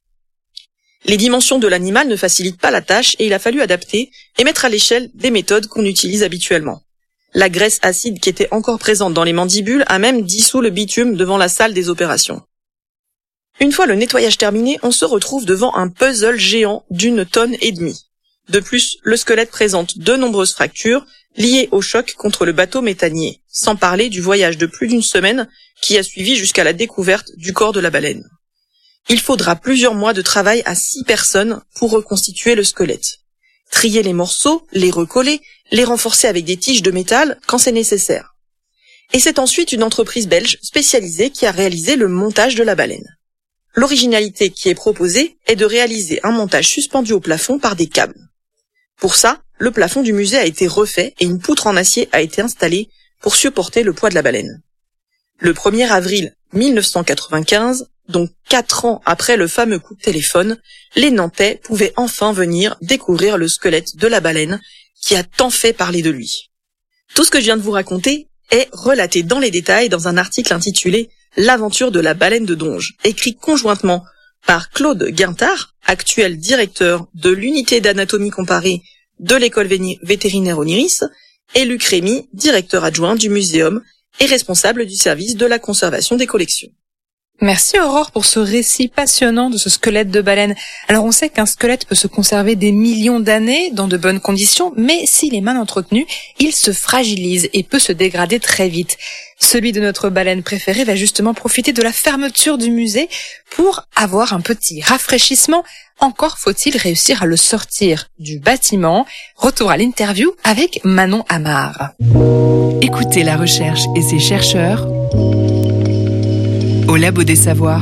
Les dimensions de l'animal ne facilitent pas la tâche et il a fallu adapter et mettre à l'échelle des méthodes qu'on utilise habituellement. La graisse acide qui était encore présente dans les mandibules a même dissous le bitume devant la salle des opérations. Une fois le nettoyage terminé, on se retrouve devant un puzzle géant d'une tonne et demie. De plus, le squelette présente de nombreuses fractures liées au choc contre le bateau méthanier, sans parler du voyage de plus d'une semaine qui a suivi jusqu'à la découverte du corps de la baleine. Il faudra plusieurs mois de travail à six personnes pour reconstituer le squelette. Trier les morceaux, les recoller, les renforcer avec des tiges de métal quand c'est nécessaire. Et c'est ensuite une entreprise belge spécialisée qui a réalisé le montage de la baleine. L'originalité qui est proposée est de réaliser un montage suspendu au plafond par des câbles. Pour ça, le plafond du musée a été refait et une poutre en acier a été installée pour supporter le poids de la baleine. Le premier avril mille neuf cent quatre-vingt-quinze, donc quatre ans après le fameux coup de téléphone, les Nantais pouvaient enfin venir découvrir le squelette de la baleine qui a tant fait parler de lui. Tout ce que je viens de vous raconter est relaté dans les détails dans un article intitulé « L'aventure de la baleine de Donge », écrit conjointement par Claude Guintard, actuel directeur de l'unité d'anatomie comparée de l'école vétérinaire Oniris, et Luc Rémy, directeur adjoint du muséum et responsable du service de la conservation des collections. Merci Aurore pour ce récit passionnant de ce squelette de baleine. Alors on sait qu'un squelette peut se conserver des millions d'années dans de bonnes conditions, mais s'il est mal entretenu, il se fragilise et peut se dégrader très vite. Celui de notre baleine préférée va justement profiter de la fermeture du musée pour avoir un petit rafraîchissement. Encore faut-il réussir à le sortir du bâtiment. Retour à l'interview avec Manon Amar. Écoutez La Recherche et ses chercheurs au Labo des Savoirs.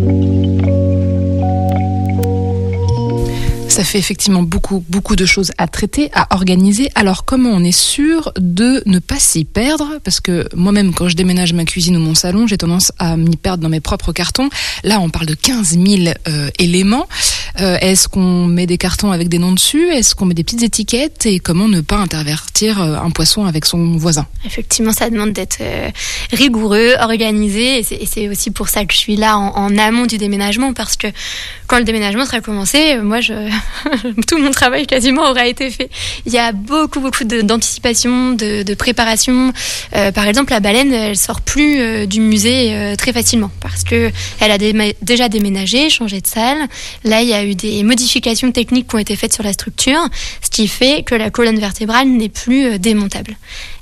Ça fait effectivement beaucoup, beaucoup de choses à traiter, à organiser. Alors, comment on est sûr de ne pas s'y perdre? Parce que moi-même, quand je déménage ma cuisine ou mon salon, j'ai tendance à m'y perdre dans mes propres cartons. Là, on parle de quinze mille euh, éléments. Euh, est-ce qu'on met des cartons avec des noms dessus? Est-ce qu'on met des petites étiquettes? Et comment ne pas intervertir un poisson avec son voisin? Effectivement, ça demande d'être euh, rigoureux, organisé. Et c'est, et c'est aussi pour ça que je suis là en, en amont du déménagement. Parce que quand le déménagement sera commencé, moi, je... tout mon travail quasiment aura été fait. Il y a beaucoup, beaucoup de, d'anticipation, de, de préparation. Euh, par exemple, la baleine, elle sort plus euh, du musée euh, très facilement parce que elle a dé- déjà déménagé, changé de salle. Là, il y a eu des modifications techniques qui ont été faites sur la structure, ce qui fait que la colonne vertébrale n'est plus euh, démontable.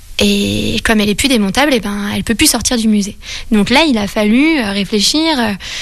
Et comme elle est plus démontable, eh ben, elle peut plus sortir du musée. Donc là, il a fallu réfléchir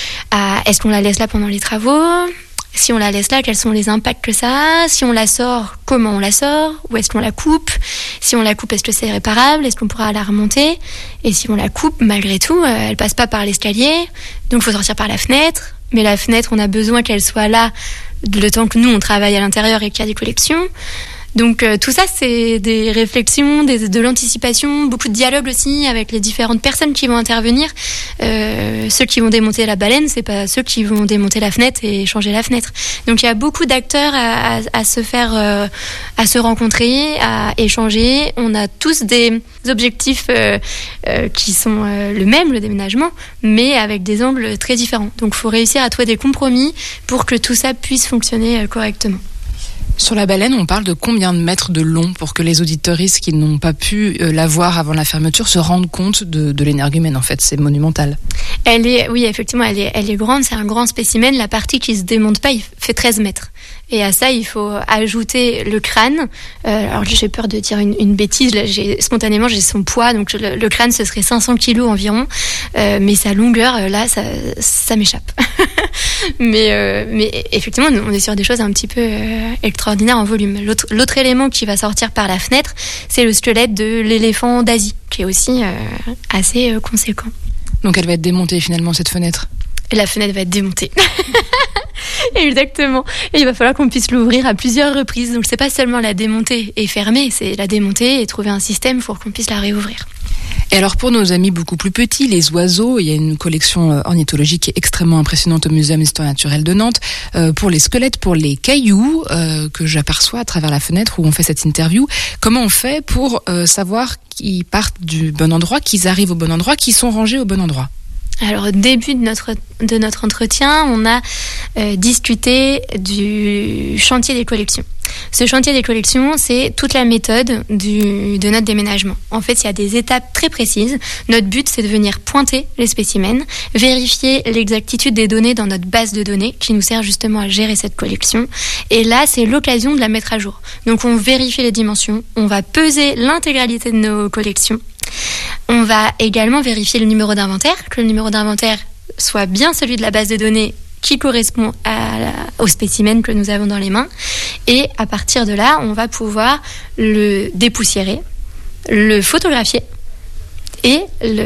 à est-ce qu'on la laisse là pendant les travaux? Si on la laisse là, quels sont les impacts que ça a? Si on la sort, comment on la sort? Ou est-ce qu'on la coupe? Si on la coupe, est-ce que c'est réparable? Est-ce qu'on pourra la remonter? Et si on la coupe, malgré tout, elle passe pas par l'escalier. Donc il faut sortir par la fenêtre. Mais la fenêtre, on a besoin qu'elle soit là le temps que nous, on travaille à l'intérieur et qu'il y a des collections. Donc euh, tout ça, c'est des réflexions, des, de l'anticipation, beaucoup de dialogue aussi avec les différentes personnes qui vont intervenir. Euh, ceux qui vont démonter la baleine, c'est pas ceux qui vont démonter la fenêtre et changer la fenêtre. Donc il y a beaucoup d'acteurs à, à, à se faire, euh, à se rencontrer, à échanger. On a tous des objectifs euh, euh, qui sont euh, le même, le déménagement, mais avec des angles très différents. Donc il faut réussir à trouver des compromis pour que tout ça puisse fonctionner euh, correctement. Sur la baleine, on parle de combien de mètres de long pour que les auditeuristes qui n'ont pas pu euh, la voir avant la fermeture se rendent compte de, de l'énergumène. En fait, c'est monumental. Elle est, oui, effectivement, elle est, elle est grande. C'est un grand spécimen. La partie qui se démonte pas, il fait treize mètres. Et à ça, il faut ajouter le crâne. Euh, alors j'ai peur de dire une, une bêtise. Là, j'ai, spontanément, j'ai son poids. Donc le, le crâne, ce serait cinq cents kilos environ. Euh, mais sa longueur, là, ça, ça m'échappe. mais, euh, mais effectivement, on est sur des choses un petit peu euh, extraordinaires en volume. L'autre, l'autre élément qui va sortir par la fenêtre, c'est le squelette de l'éléphant d'Asie, qui est aussi euh, assez euh, conséquent. Donc elle va être démontée finalement, cette fenêtre. Et la fenêtre va être démontée. Exactement. Et il va falloir qu'on puisse l'ouvrir à plusieurs reprises. Donc c'est pas seulement la démonter et fermer, c'est la démonter et trouver un système pour qu'on puisse la réouvrir. Et alors pour nos amis beaucoup plus petits, les oiseaux, il y a une collection ornithologique qui est extrêmement impressionnante au Muséum d'Histoire Naturelle de Nantes. Euh, pour les squelettes, pour les cailloux euh, que j'aperçois à travers la fenêtre où on fait cette interview, comment on fait pour euh, savoir qu'ils partent du bon endroit, qu'ils arrivent au bon endroit, qu'ils sont rangés au bon endroit ? Alors au début de notre, de notre entretien, on a euh, discuté du chantier des collections. Ce chantier des collections, c'est toute la méthode du, de notre déménagement. En fait, il y a des étapes très précises. Notre but, c'est de venir pointer les spécimens, vérifier l'exactitude des données dans notre base de données qui nous sert justement à gérer cette collection. Et là, c'est l'occasion de la mettre à jour. Donc on vérifie les dimensions, on va peser l'intégralité de nos collections. On va également vérifier le numéro d'inventaire, que le numéro d'inventaire soit bien celui de la base de données qui correspond à la, au spécimen que nous avons dans les mains. Et à partir de là, on va pouvoir le dépoussiérer, le photographier et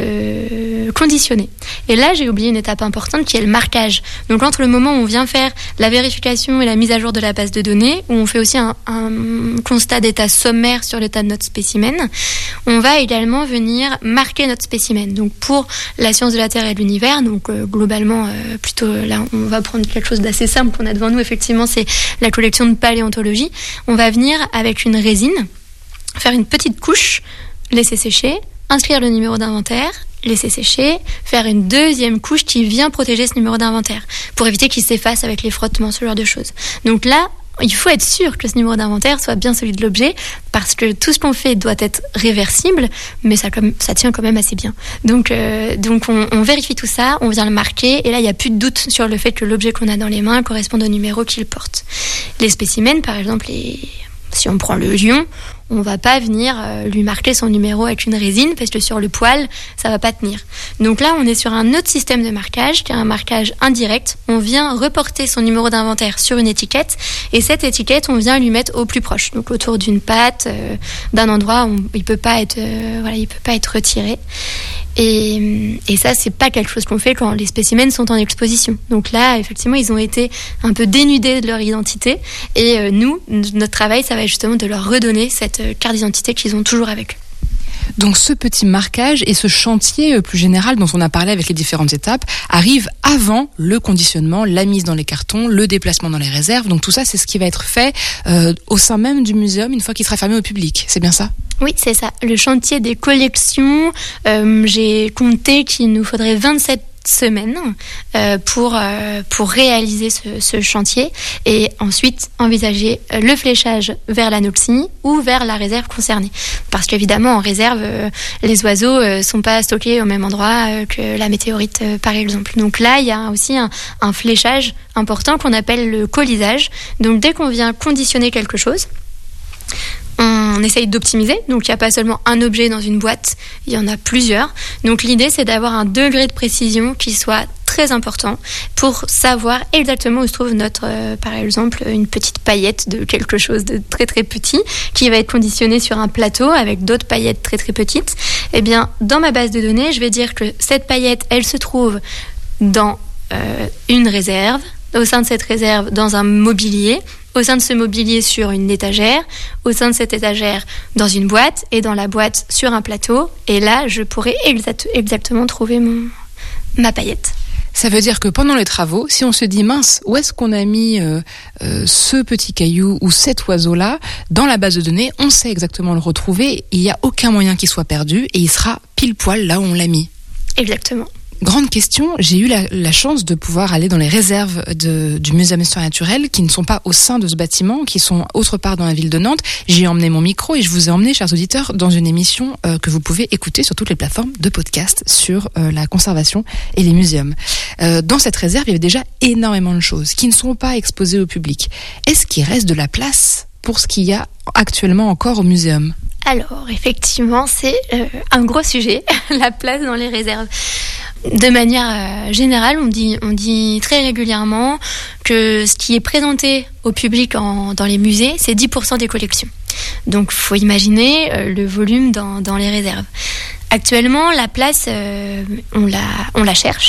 le conditionner. Et là, j'ai oublié une étape importante qui est le marquage. Donc entre le moment où on vient faire la vérification et la mise à jour de la base de données, où on fait aussi un, un constat d'état sommaire sur l'état de notre spécimen, on va également venir marquer notre spécimen. Donc pour la science de la Terre et de l'univers, donc euh, globalement, euh, plutôt là, on va prendre quelque chose d'assez simple qu'on a devant nous. Effectivement, c'est la collection de paléontologie. On va venir avec une résine, faire une petite couche, laisser sécher, inscrire le numéro d'inventaire, laisser sécher, faire une deuxième couche qui vient protéger ce numéro d'inventaire pour éviter qu'il s'efface avec les frottements, ce genre de choses. Donc là, il faut être sûr que ce numéro d'inventaire soit bien celui de l'objet parce que tout ce qu'on fait doit être réversible, mais ça, comme, ça tient quand même assez bien. Donc, euh, donc on, on vérifie tout ça, on vient le marquer et là, il n'y a plus de doute sur le fait que l'objet qu'on a dans les mains corresponde au numéro qu'il porte. Les spécimens, par exemple, les... si on prend le lion, on va pas venir euh, lui marquer son numéro avec une résine parce que sur le poil, ça va pas tenir. Donc là, on est sur un autre système de marquage qui est un marquage indirect. On vient reporter son numéro d'inventaire sur une étiquette et cette étiquette, on vient lui mettre au plus proche, donc autour d'une patte, euh, d'un endroit où il peut pas être, euh, voilà, il peut pas être retiré. Et, et ça, c'est pas quelque chose qu'on fait quand les spécimens sont en exposition. Donc là, effectivement, ils ont été un peu dénudés de leur identité. Et euh, nous, notre travail, ça va être justement de leur redonner cette euh, carte d'identité qu'ils ont toujours avec eux. Donc ce petit marquage et ce chantier plus général dont on a parlé avec les différentes étapes arrive avant le conditionnement, la mise dans les cartons, le déplacement dans les réserves. Donc tout ça, c'est ce qui va être fait euh, au sein même du muséum une fois qu'il sera fermé au public. C'est bien ça ? Oui, c'est ça. Le chantier des collections, euh, j'ai compté qu'il nous faudrait vingt-sept semaines euh, pour euh, pour réaliser ce, ce chantier et ensuite envisager le fléchage vers l'anoxie ou vers la réserve concernée. Parce qu'évidemment, en réserve, euh, les oiseaux euh, sont pas stockés au même endroit euh, que la météorite, euh, par exemple. Donc là, il y a aussi un, un fléchage important qu'on appelle le colisage. Donc dès qu'on vient conditionner quelque chose, on essaye d'optimiser, donc il n'y a pas seulement un objet dans une boîte, il y en a plusieurs. Donc l'idée, c'est d'avoir un degré de précision qui soit très important pour savoir exactement où se trouve notre, euh, par exemple, une petite paillette de quelque chose de très très petit qui va être conditionné sur un plateau avec d'autres paillettes très très petites. Eh bien, dans ma base de données, je vais dire que cette paillette, elle se trouve dans euh, une réserve, au sein de cette réserve, dans un mobilier, au sein de ce mobilier sur une étagère, au sein de cette étagère dans une boîte et dans la boîte sur un plateau. Et là, je pourrais exact, exactement trouver mon, ma paillette. Ça veut dire que pendant les travaux, si on se dit mince, où est-ce qu'on a mis euh, euh, ce petit caillou ou cet oiseau-là dans la base de données, on sait exactement le retrouver. Il n'y a aucun moyen qu'il soit perdu et il sera pile poil là où on l'a mis. Exactement. Grande question, j'ai eu la, la chance de pouvoir aller dans les réserves de, du Muséum d'Histoire Naturelle qui ne sont pas au sein de ce bâtiment, qui sont autre part dans la ville de Nantes. J'ai emmené mon micro et je vous ai emmené, chers auditeurs, dans une émission euh, que vous pouvez écouter sur toutes les plateformes de podcast sur euh, la conservation et les muséums. Euh, dans cette réserve, il y avait déjà énormément de choses qui ne sont pas exposées au public. Est-ce qu'il reste de la place pour ce qu'il y a actuellement encore au muséum ? Alors, effectivement, c'est euh, un gros sujet, la place dans les réserves. De manière euh, générale, on dit, on dit très régulièrement que ce qui est présenté au public en, dans les musées, c'est dix pour cent des collections. Donc, il faut imaginer euh, le volume dans, dans les réserves. Actuellement, la place, euh, on, la, on la cherche.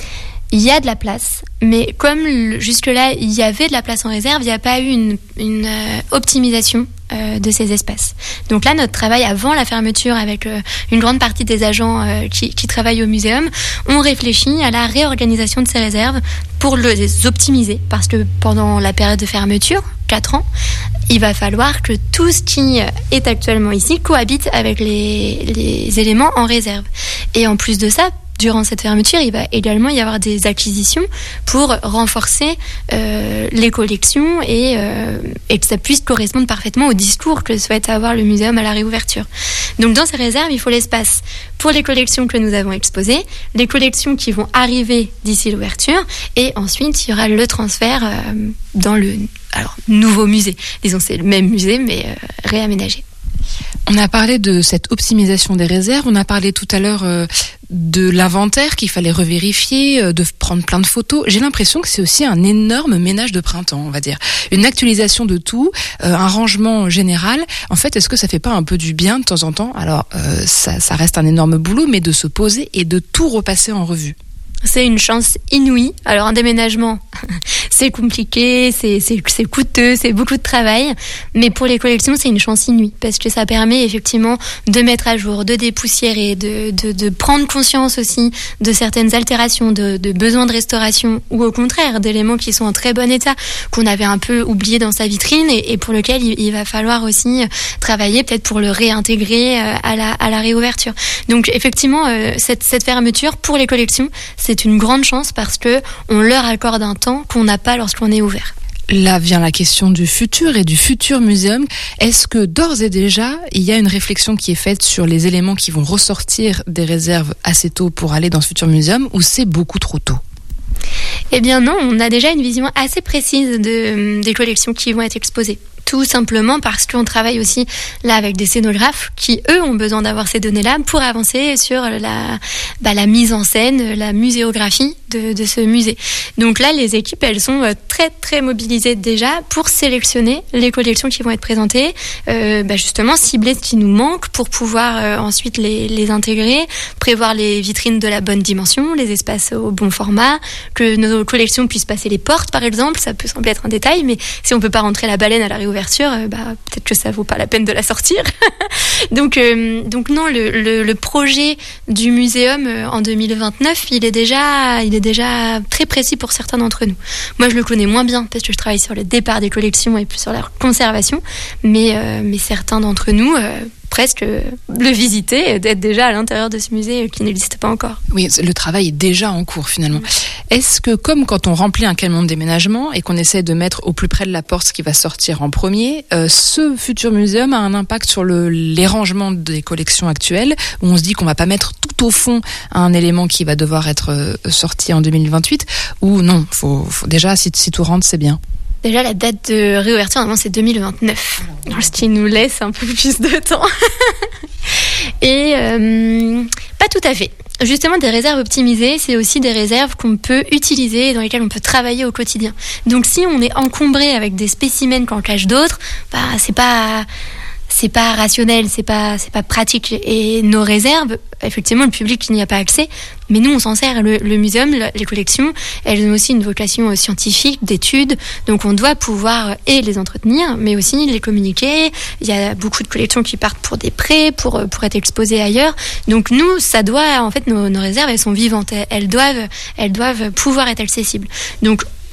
Il y a de la place, mais comme le, jusque-là, il y avait de la place en réserve, il n'y a pas eu une, une euh, optimisation euh, de ces espaces. Donc là, notre travail avant la fermeture, avec euh, une grande partie des agents euh, qui, qui travaillent au muséum, on réfléchit à la réorganisation de ces réserves pour les optimiser, parce que pendant la période de fermeture, quatre ans, il va falloir que tout ce qui est actuellement ici cohabite avec les, les éléments en réserve. Et en plus de ça, durant cette fermeture, il va également y avoir des acquisitions pour renforcer euh, les collections et, euh, et que ça puisse correspondre parfaitement au discours que souhaite avoir le muséum à la réouverture. Donc dans ces réserves, il faut l'espace pour les collections que nous avons exposées, les collections qui vont arriver d'ici l'ouverture, et ensuite il y aura le transfert euh, dans le alors, nouveau musée. Disons c'est le même musée mais euh, réaménagé. On a parlé de cette optimisation des réserves, on a parlé tout à l'heure euh, de l'inventaire qu'il fallait revérifier, euh, de prendre plein de photos. J'ai l'impression que c'est aussi un énorme ménage de printemps, on va dire. Une actualisation de tout, euh, un rangement général. En fait, est-ce que ça fait pas un peu du bien de temps en temps ? Alors, euh, ça, ça reste un énorme boulot, mais de se poser et de tout repasser en revue. C'est une chance inouïe. Alors un déménagement, c'est compliqué, c'est, c'est, c'est coûteux, c'est beaucoup de travail. Mais pour les collections, c'est une chance inouïe parce que ça permet effectivement de mettre à jour, de dépoussiérer, de, de, de prendre conscience aussi de certaines altérations, de, de besoins de restauration ou au contraire d'éléments qui sont en très bon état, qu'on avait un peu oublié dans sa vitrine et, et pour lequel il, il va falloir aussi travailler peut-être pour le réintégrer à la, à la réouverture. Donc effectivement, cette, cette fermeture pour les collections, c'est une grande chance parce que on leur accorde un temps qu'on n'a pas lorsqu'on est ouvert. Là vient la question du futur et du futur muséum. Est-ce que d'ores et déjà, il y a une réflexion qui est faite sur les éléments qui vont ressortir des réserves assez tôt pour aller dans ce futur muséum ou c'est beaucoup trop tôt ? Eh bien non, on a déjà une vision assez précise de, des collections qui vont être exposées. Tout simplement parce qu'on travaille aussi là avec des scénographes qui, eux, ont besoin d'avoir ces données-là pour avancer sur la, bah, la mise en scène, la muséographie de, de ce musée. Donc là, les équipes, elles sont très, très mobilisées déjà pour sélectionner les collections qui vont être présentées, euh, bah, justement cibler ce qui nous manque pour pouvoir euh, ensuite les, les intégrer, prévoir les vitrines de la bonne dimension, les espaces au bon format, que nos collections puissent passer les portes, par exemple. Ça peut sembler être un détail, mais si on peut pas rentrer la baleine à la réouverture, bah, peut-être que ça vaut pas la peine de la sortir. donc, euh, donc non, le, le, le projet du muséum euh, en deux mille vingt-neuf, il est déjà, il est déjà très précis pour certains d'entre nous. Moi, je le connais moins bien parce que je travaille sur le départ des collections et plus sur leur conservation, mais, euh, mais certains d'entre nous euh, presque le visiter et d'être déjà à l'intérieur de ce musée qui n'existe pas encore. Oui, le travail est déjà en cours finalement. Est-ce que comme quand on remplit un camion de déménagement et qu'on essaie de mettre au plus près de la porte ce qui va sortir en premier, euh, ce futur muséum a un impact sur le, les rangements des collections actuelles où on se dit qu'on va pas mettre tout au fond un élément qui va devoir être euh, sorti en deux mille vingt-huit ou non, faut, faut déjà si, si tout rentre c'est bien. Déjà, la date de réouverture, normalement, c'est deux mille vingt-neuf. Alors, ce qui nous laisse un peu plus de temps. Et euh, pas tout à fait. Justement, des réserves optimisées, c'est aussi des réserves qu'on peut utiliser et dans lesquelles on peut travailler au quotidien. Donc, si on est encombré avec des spécimens qu'en cache d'autres, bah, c'est pas... c'est pas rationnel, c'est pas c'est pas pratique. Et nos réserves, effectivement, le public n'y a pas accès, mais nous on s'en sert. Le, le muséum, les collections, elles ont aussi une vocation scientifique, d'études, donc on doit pouvoir et les entretenir, mais aussi les communiquer. Il y a beaucoup de collections qui partent pour des prêts, pour pour être exposées ailleurs. Donc nous, ça doit, en fait, nos, nos réserves, elles sont vivantes, elles doivent elles doivent pouvoir être accessibles. Donc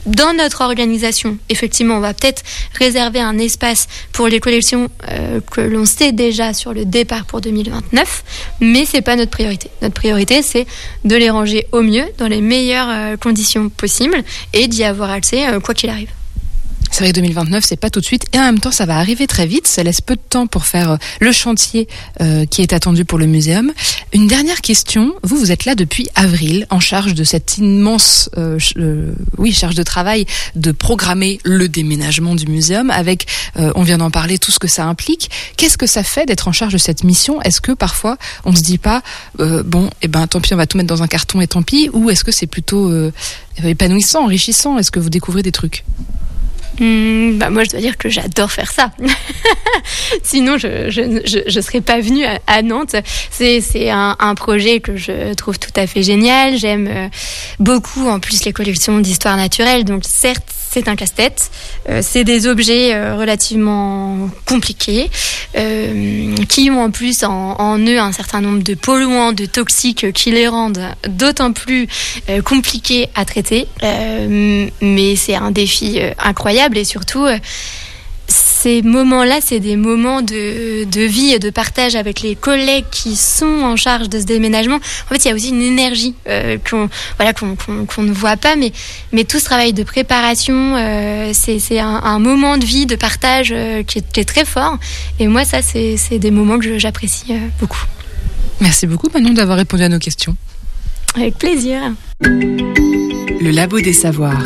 dans notre organisation, effectivement, on va peut-être réserver un espace pour les collections euh, que l'on sait déjà sur le départ pour deux mille vingt-neuf, mais c'est pas notre priorité. Notre priorité, c'est de les ranger au mieux, dans les meilleures euh, conditions possibles, et d'y avoir accès euh, quoi qu'il arrive. C'est vrai que deux mille vingt-neuf, c'est pas tout de suite, et en même temps, ça va arriver très vite. Ça laisse peu de temps pour faire le chantier euh, qui est attendu pour le muséum. Une dernière question. Vous, vous êtes là depuis avril, en charge de cette immense, euh, euh, oui, charge de travail de programmer le déménagement du muséum. Avec, euh, on vient d'en parler, tout ce que ça implique. Qu'est-ce que ça fait d'être en charge de cette mission ? Est-ce que parfois, on se dit pas, euh, bon, eh ben, tant pis, on va tout mettre dans un carton et tant pis, ou est-ce que c'est plutôt euh, épanouissant, enrichissant ? Est-ce que vous découvrez des trucs ? Mmh, bah moi je dois dire que j'adore faire ça. Sinon je je je, je serais pas venue à, à Nantes. C'est c'est un, un projet que je trouve tout à fait génial. J'aime euh, beaucoup en plus les collections d'histoire naturelle. Donc certes c'est un casse-tête, euh, c'est des objets euh, relativement compliqués euh, qui ont en plus en, en eux un certain nombre de polluants, de toxiques qui les rendent d'autant plus euh, compliqués à traiter. Euh, mais c'est un défi euh, incroyable. Et surtout, euh, ces moments-là, c'est des moments de, de vie et de partage avec les collègues qui sont en charge de ce déménagement. En fait, il y a aussi une énergie euh, qu'on, voilà, qu'on, qu'on, qu'on ne voit pas, mais, mais tout ce travail de préparation, euh, c'est, c'est un, un moment de vie, de partage euh, qui, est, qui est très fort. Et moi, ça, c'est, c'est des moments que j'apprécie euh, beaucoup. Merci beaucoup, Manon, d'avoir répondu à nos questions. Avec plaisir. Le Labo des Savoirs.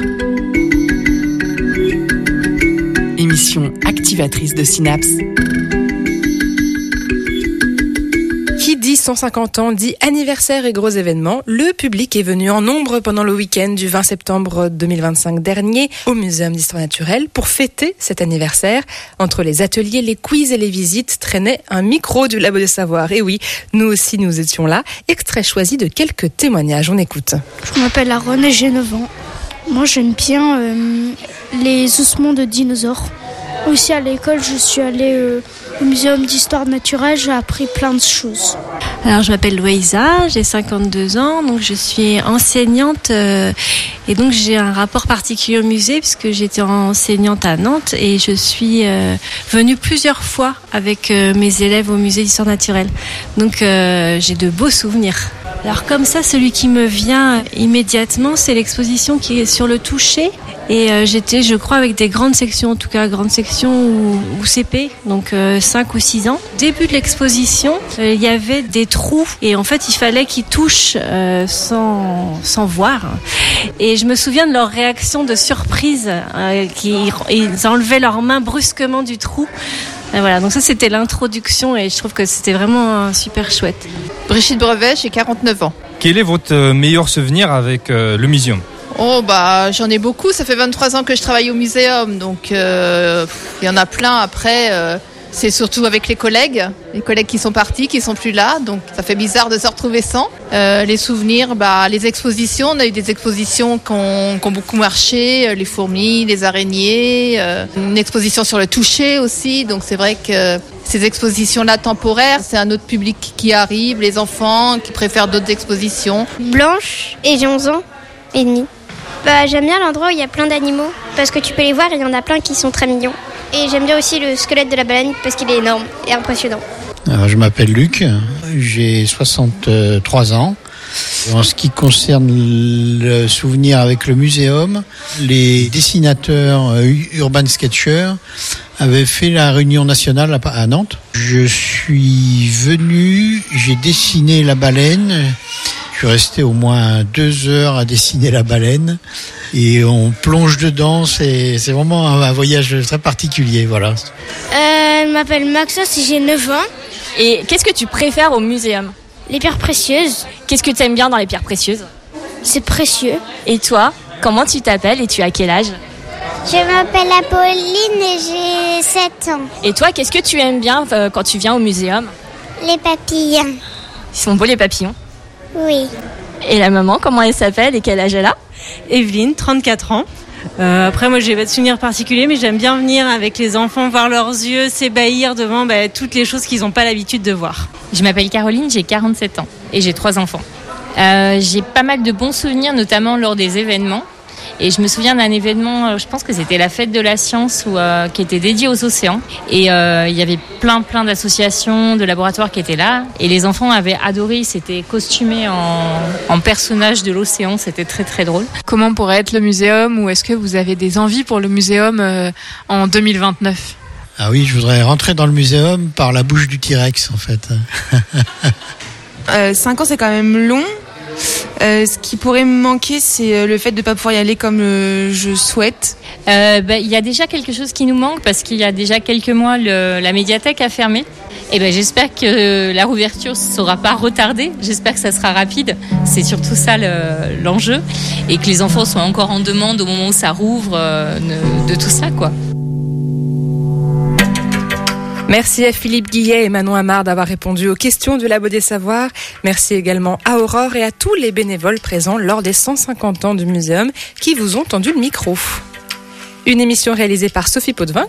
Émission activatrice de Synapse. Qui dit cent cinquante ans dit anniversaire et gros événements. Le public est venu en nombre pendant le week-end du vingt septembre deux mille vingt-cinq dernier au Muséum d'Histoire Naturelle pour fêter cet anniversaire. Entre les ateliers, les quiz et les visites traînait un micro du Labo des Savoirs. Et oui, nous aussi nous étions là. Extrait choisi de quelques témoignages. On écoute. Je m'appelle Aaron et j'ai neuf ans. Moi, j'aime bien euh, les ossements de dinosaures. Aussi, à l'école, je suis allée euh, au Muséum d'Histoire Naturelle. J'ai appris plein de choses. Alors, je m'appelle Louisa, j'ai cinquante-deux ans, donc je suis enseignante euh, et donc j'ai un rapport particulier au musée puisque j'étais enseignante à Nantes et je suis euh, venue plusieurs fois avec euh, mes élèves au musée d'Histoire Naturelle. Donc, euh, j'ai de beaux souvenirs. Alors comme ça, celui qui me vient immédiatement, c'est l'exposition qui est sur le toucher. Et euh, j'étais, je crois, avec des grandes sections, en tout cas grandes sections ou, ou C P, donc euh, cinq ou six ans. Début de l'exposition, euh, il y avait des trous et en fait, il fallait qu'ils touchent euh, sans, sans voir. Et je me souviens de leur réaction de surprise, euh, qu'ils ils enlevaient leurs mains brusquement du trou. Et voilà, donc ça c'était l'introduction et je trouve que c'était vraiment super chouette. Brigitte Brevet, j'ai quarante-neuf ans. Quel est votre meilleur souvenir avec euh, le muséum ? Oh bah j'en ai beaucoup, ça fait vingt-trois ans que je travaille au muséum, donc euh, il y en a plein après. Euh, c'est surtout avec les collègues, les collègues qui sont partis, qui sont plus là, donc ça fait bizarre de se retrouver sans. Euh, les souvenirs, bah les expositions, on a eu des expositions qui ont, qui ont beaucoup marché, les fourmis, les araignées, euh, une exposition sur le toucher aussi, donc c'est vrai que ces expositions-là temporaires, c'est un autre public qui arrive, les enfants qui préfèrent d'autres expositions. Blanche et j'ai onze ans et demi. Bah, j'aime bien l'endroit où il y a plein d'animaux parce que tu peux les voir et il y en a plein qui sont très mignons. Et j'aime bien aussi le squelette de la baleine parce qu'il est énorme et impressionnant. Alors, je m'appelle Luc, j'ai soixante-trois ans. En ce qui concerne le souvenir avec le muséum, les dessinateurs Urban Sketcher avaient fait la réunion nationale à Nantes. Je suis venu, j'ai dessiné la baleine. Je suis resté au moins deux heures à dessiner la baleine et on plonge dedans, c'est, c'est vraiment un, un voyage très particulier, voilà. Euh, je m'appelle Maxos et j'ai neuf ans. Et qu'est-ce que tu préfères au muséum ? Les pierres précieuses. Qu'est-ce que tu aimes bien dans les pierres précieuses ? C'est précieux. Et toi, comment tu t'appelles et tu as quel âge ? Je m'appelle Apolline et j'ai sept ans. Et toi, qu'est-ce que tu aimes bien euh, quand tu viens au muséum ? Les papillons. Ils sont beaux les papillons ? Oui. Et la maman, comment elle s'appelle et quel âge elle a ? Evelyne, trente-quatre ans. Euh, après, moi, j'ai pas de souvenir particulier, mais j'aime bien venir avec les enfants, voir leurs yeux, s'ébahir devant bah, toutes les choses qu'ils n'ont pas l'habitude de voir. Je m'appelle Caroline, j'ai quarante-sept ans et j'ai trois enfants. Euh, j'ai pas mal de bons souvenirs, notamment lors des événements. Et je me souviens d'un événement, je pense que c'était la fête de la science où, euh, qui était dédiée aux océans. Et euh, il y avait plein plein d'associations, de laboratoires qui étaient là. Et les enfants avaient adoré, ils s'étaient costumés en, en personnages de l'océan, c'était très très drôle. Comment pourrait être le muséum, ou est-ce que vous avez des envies pour le muséum euh, en deux mille vingt-neuf ? Ah oui, je voudrais rentrer dans le muséum par la bouche du T-Rex en fait. euh, cinq ans c'est quand même long. Euh, ce qui pourrait me manquer, c'est le fait de ne pas pouvoir y aller comme euh, je souhaite. Euh, bah, y a déjà quelque chose qui nous manque parce qu'il y a déjà quelques mois, le, la médiathèque a fermé. Et ben, j'espère que la rouverture ne sera pas retardée. J'espère que ça sera rapide. C'est surtout ça le, l'enjeu. Et que les enfants soient encore en demande au moment où ça rouvre euh, de, de tout ça, quoi. Merci à Philippe Guillet et Manon Amard d'avoir répondu aux questions du Labo des Savoirs. Merci également à Aurore et à tous les bénévoles présents lors des cent cinquante ans du muséum qui vous ont tendu le micro. Une émission réalisée par Sophie Potvin.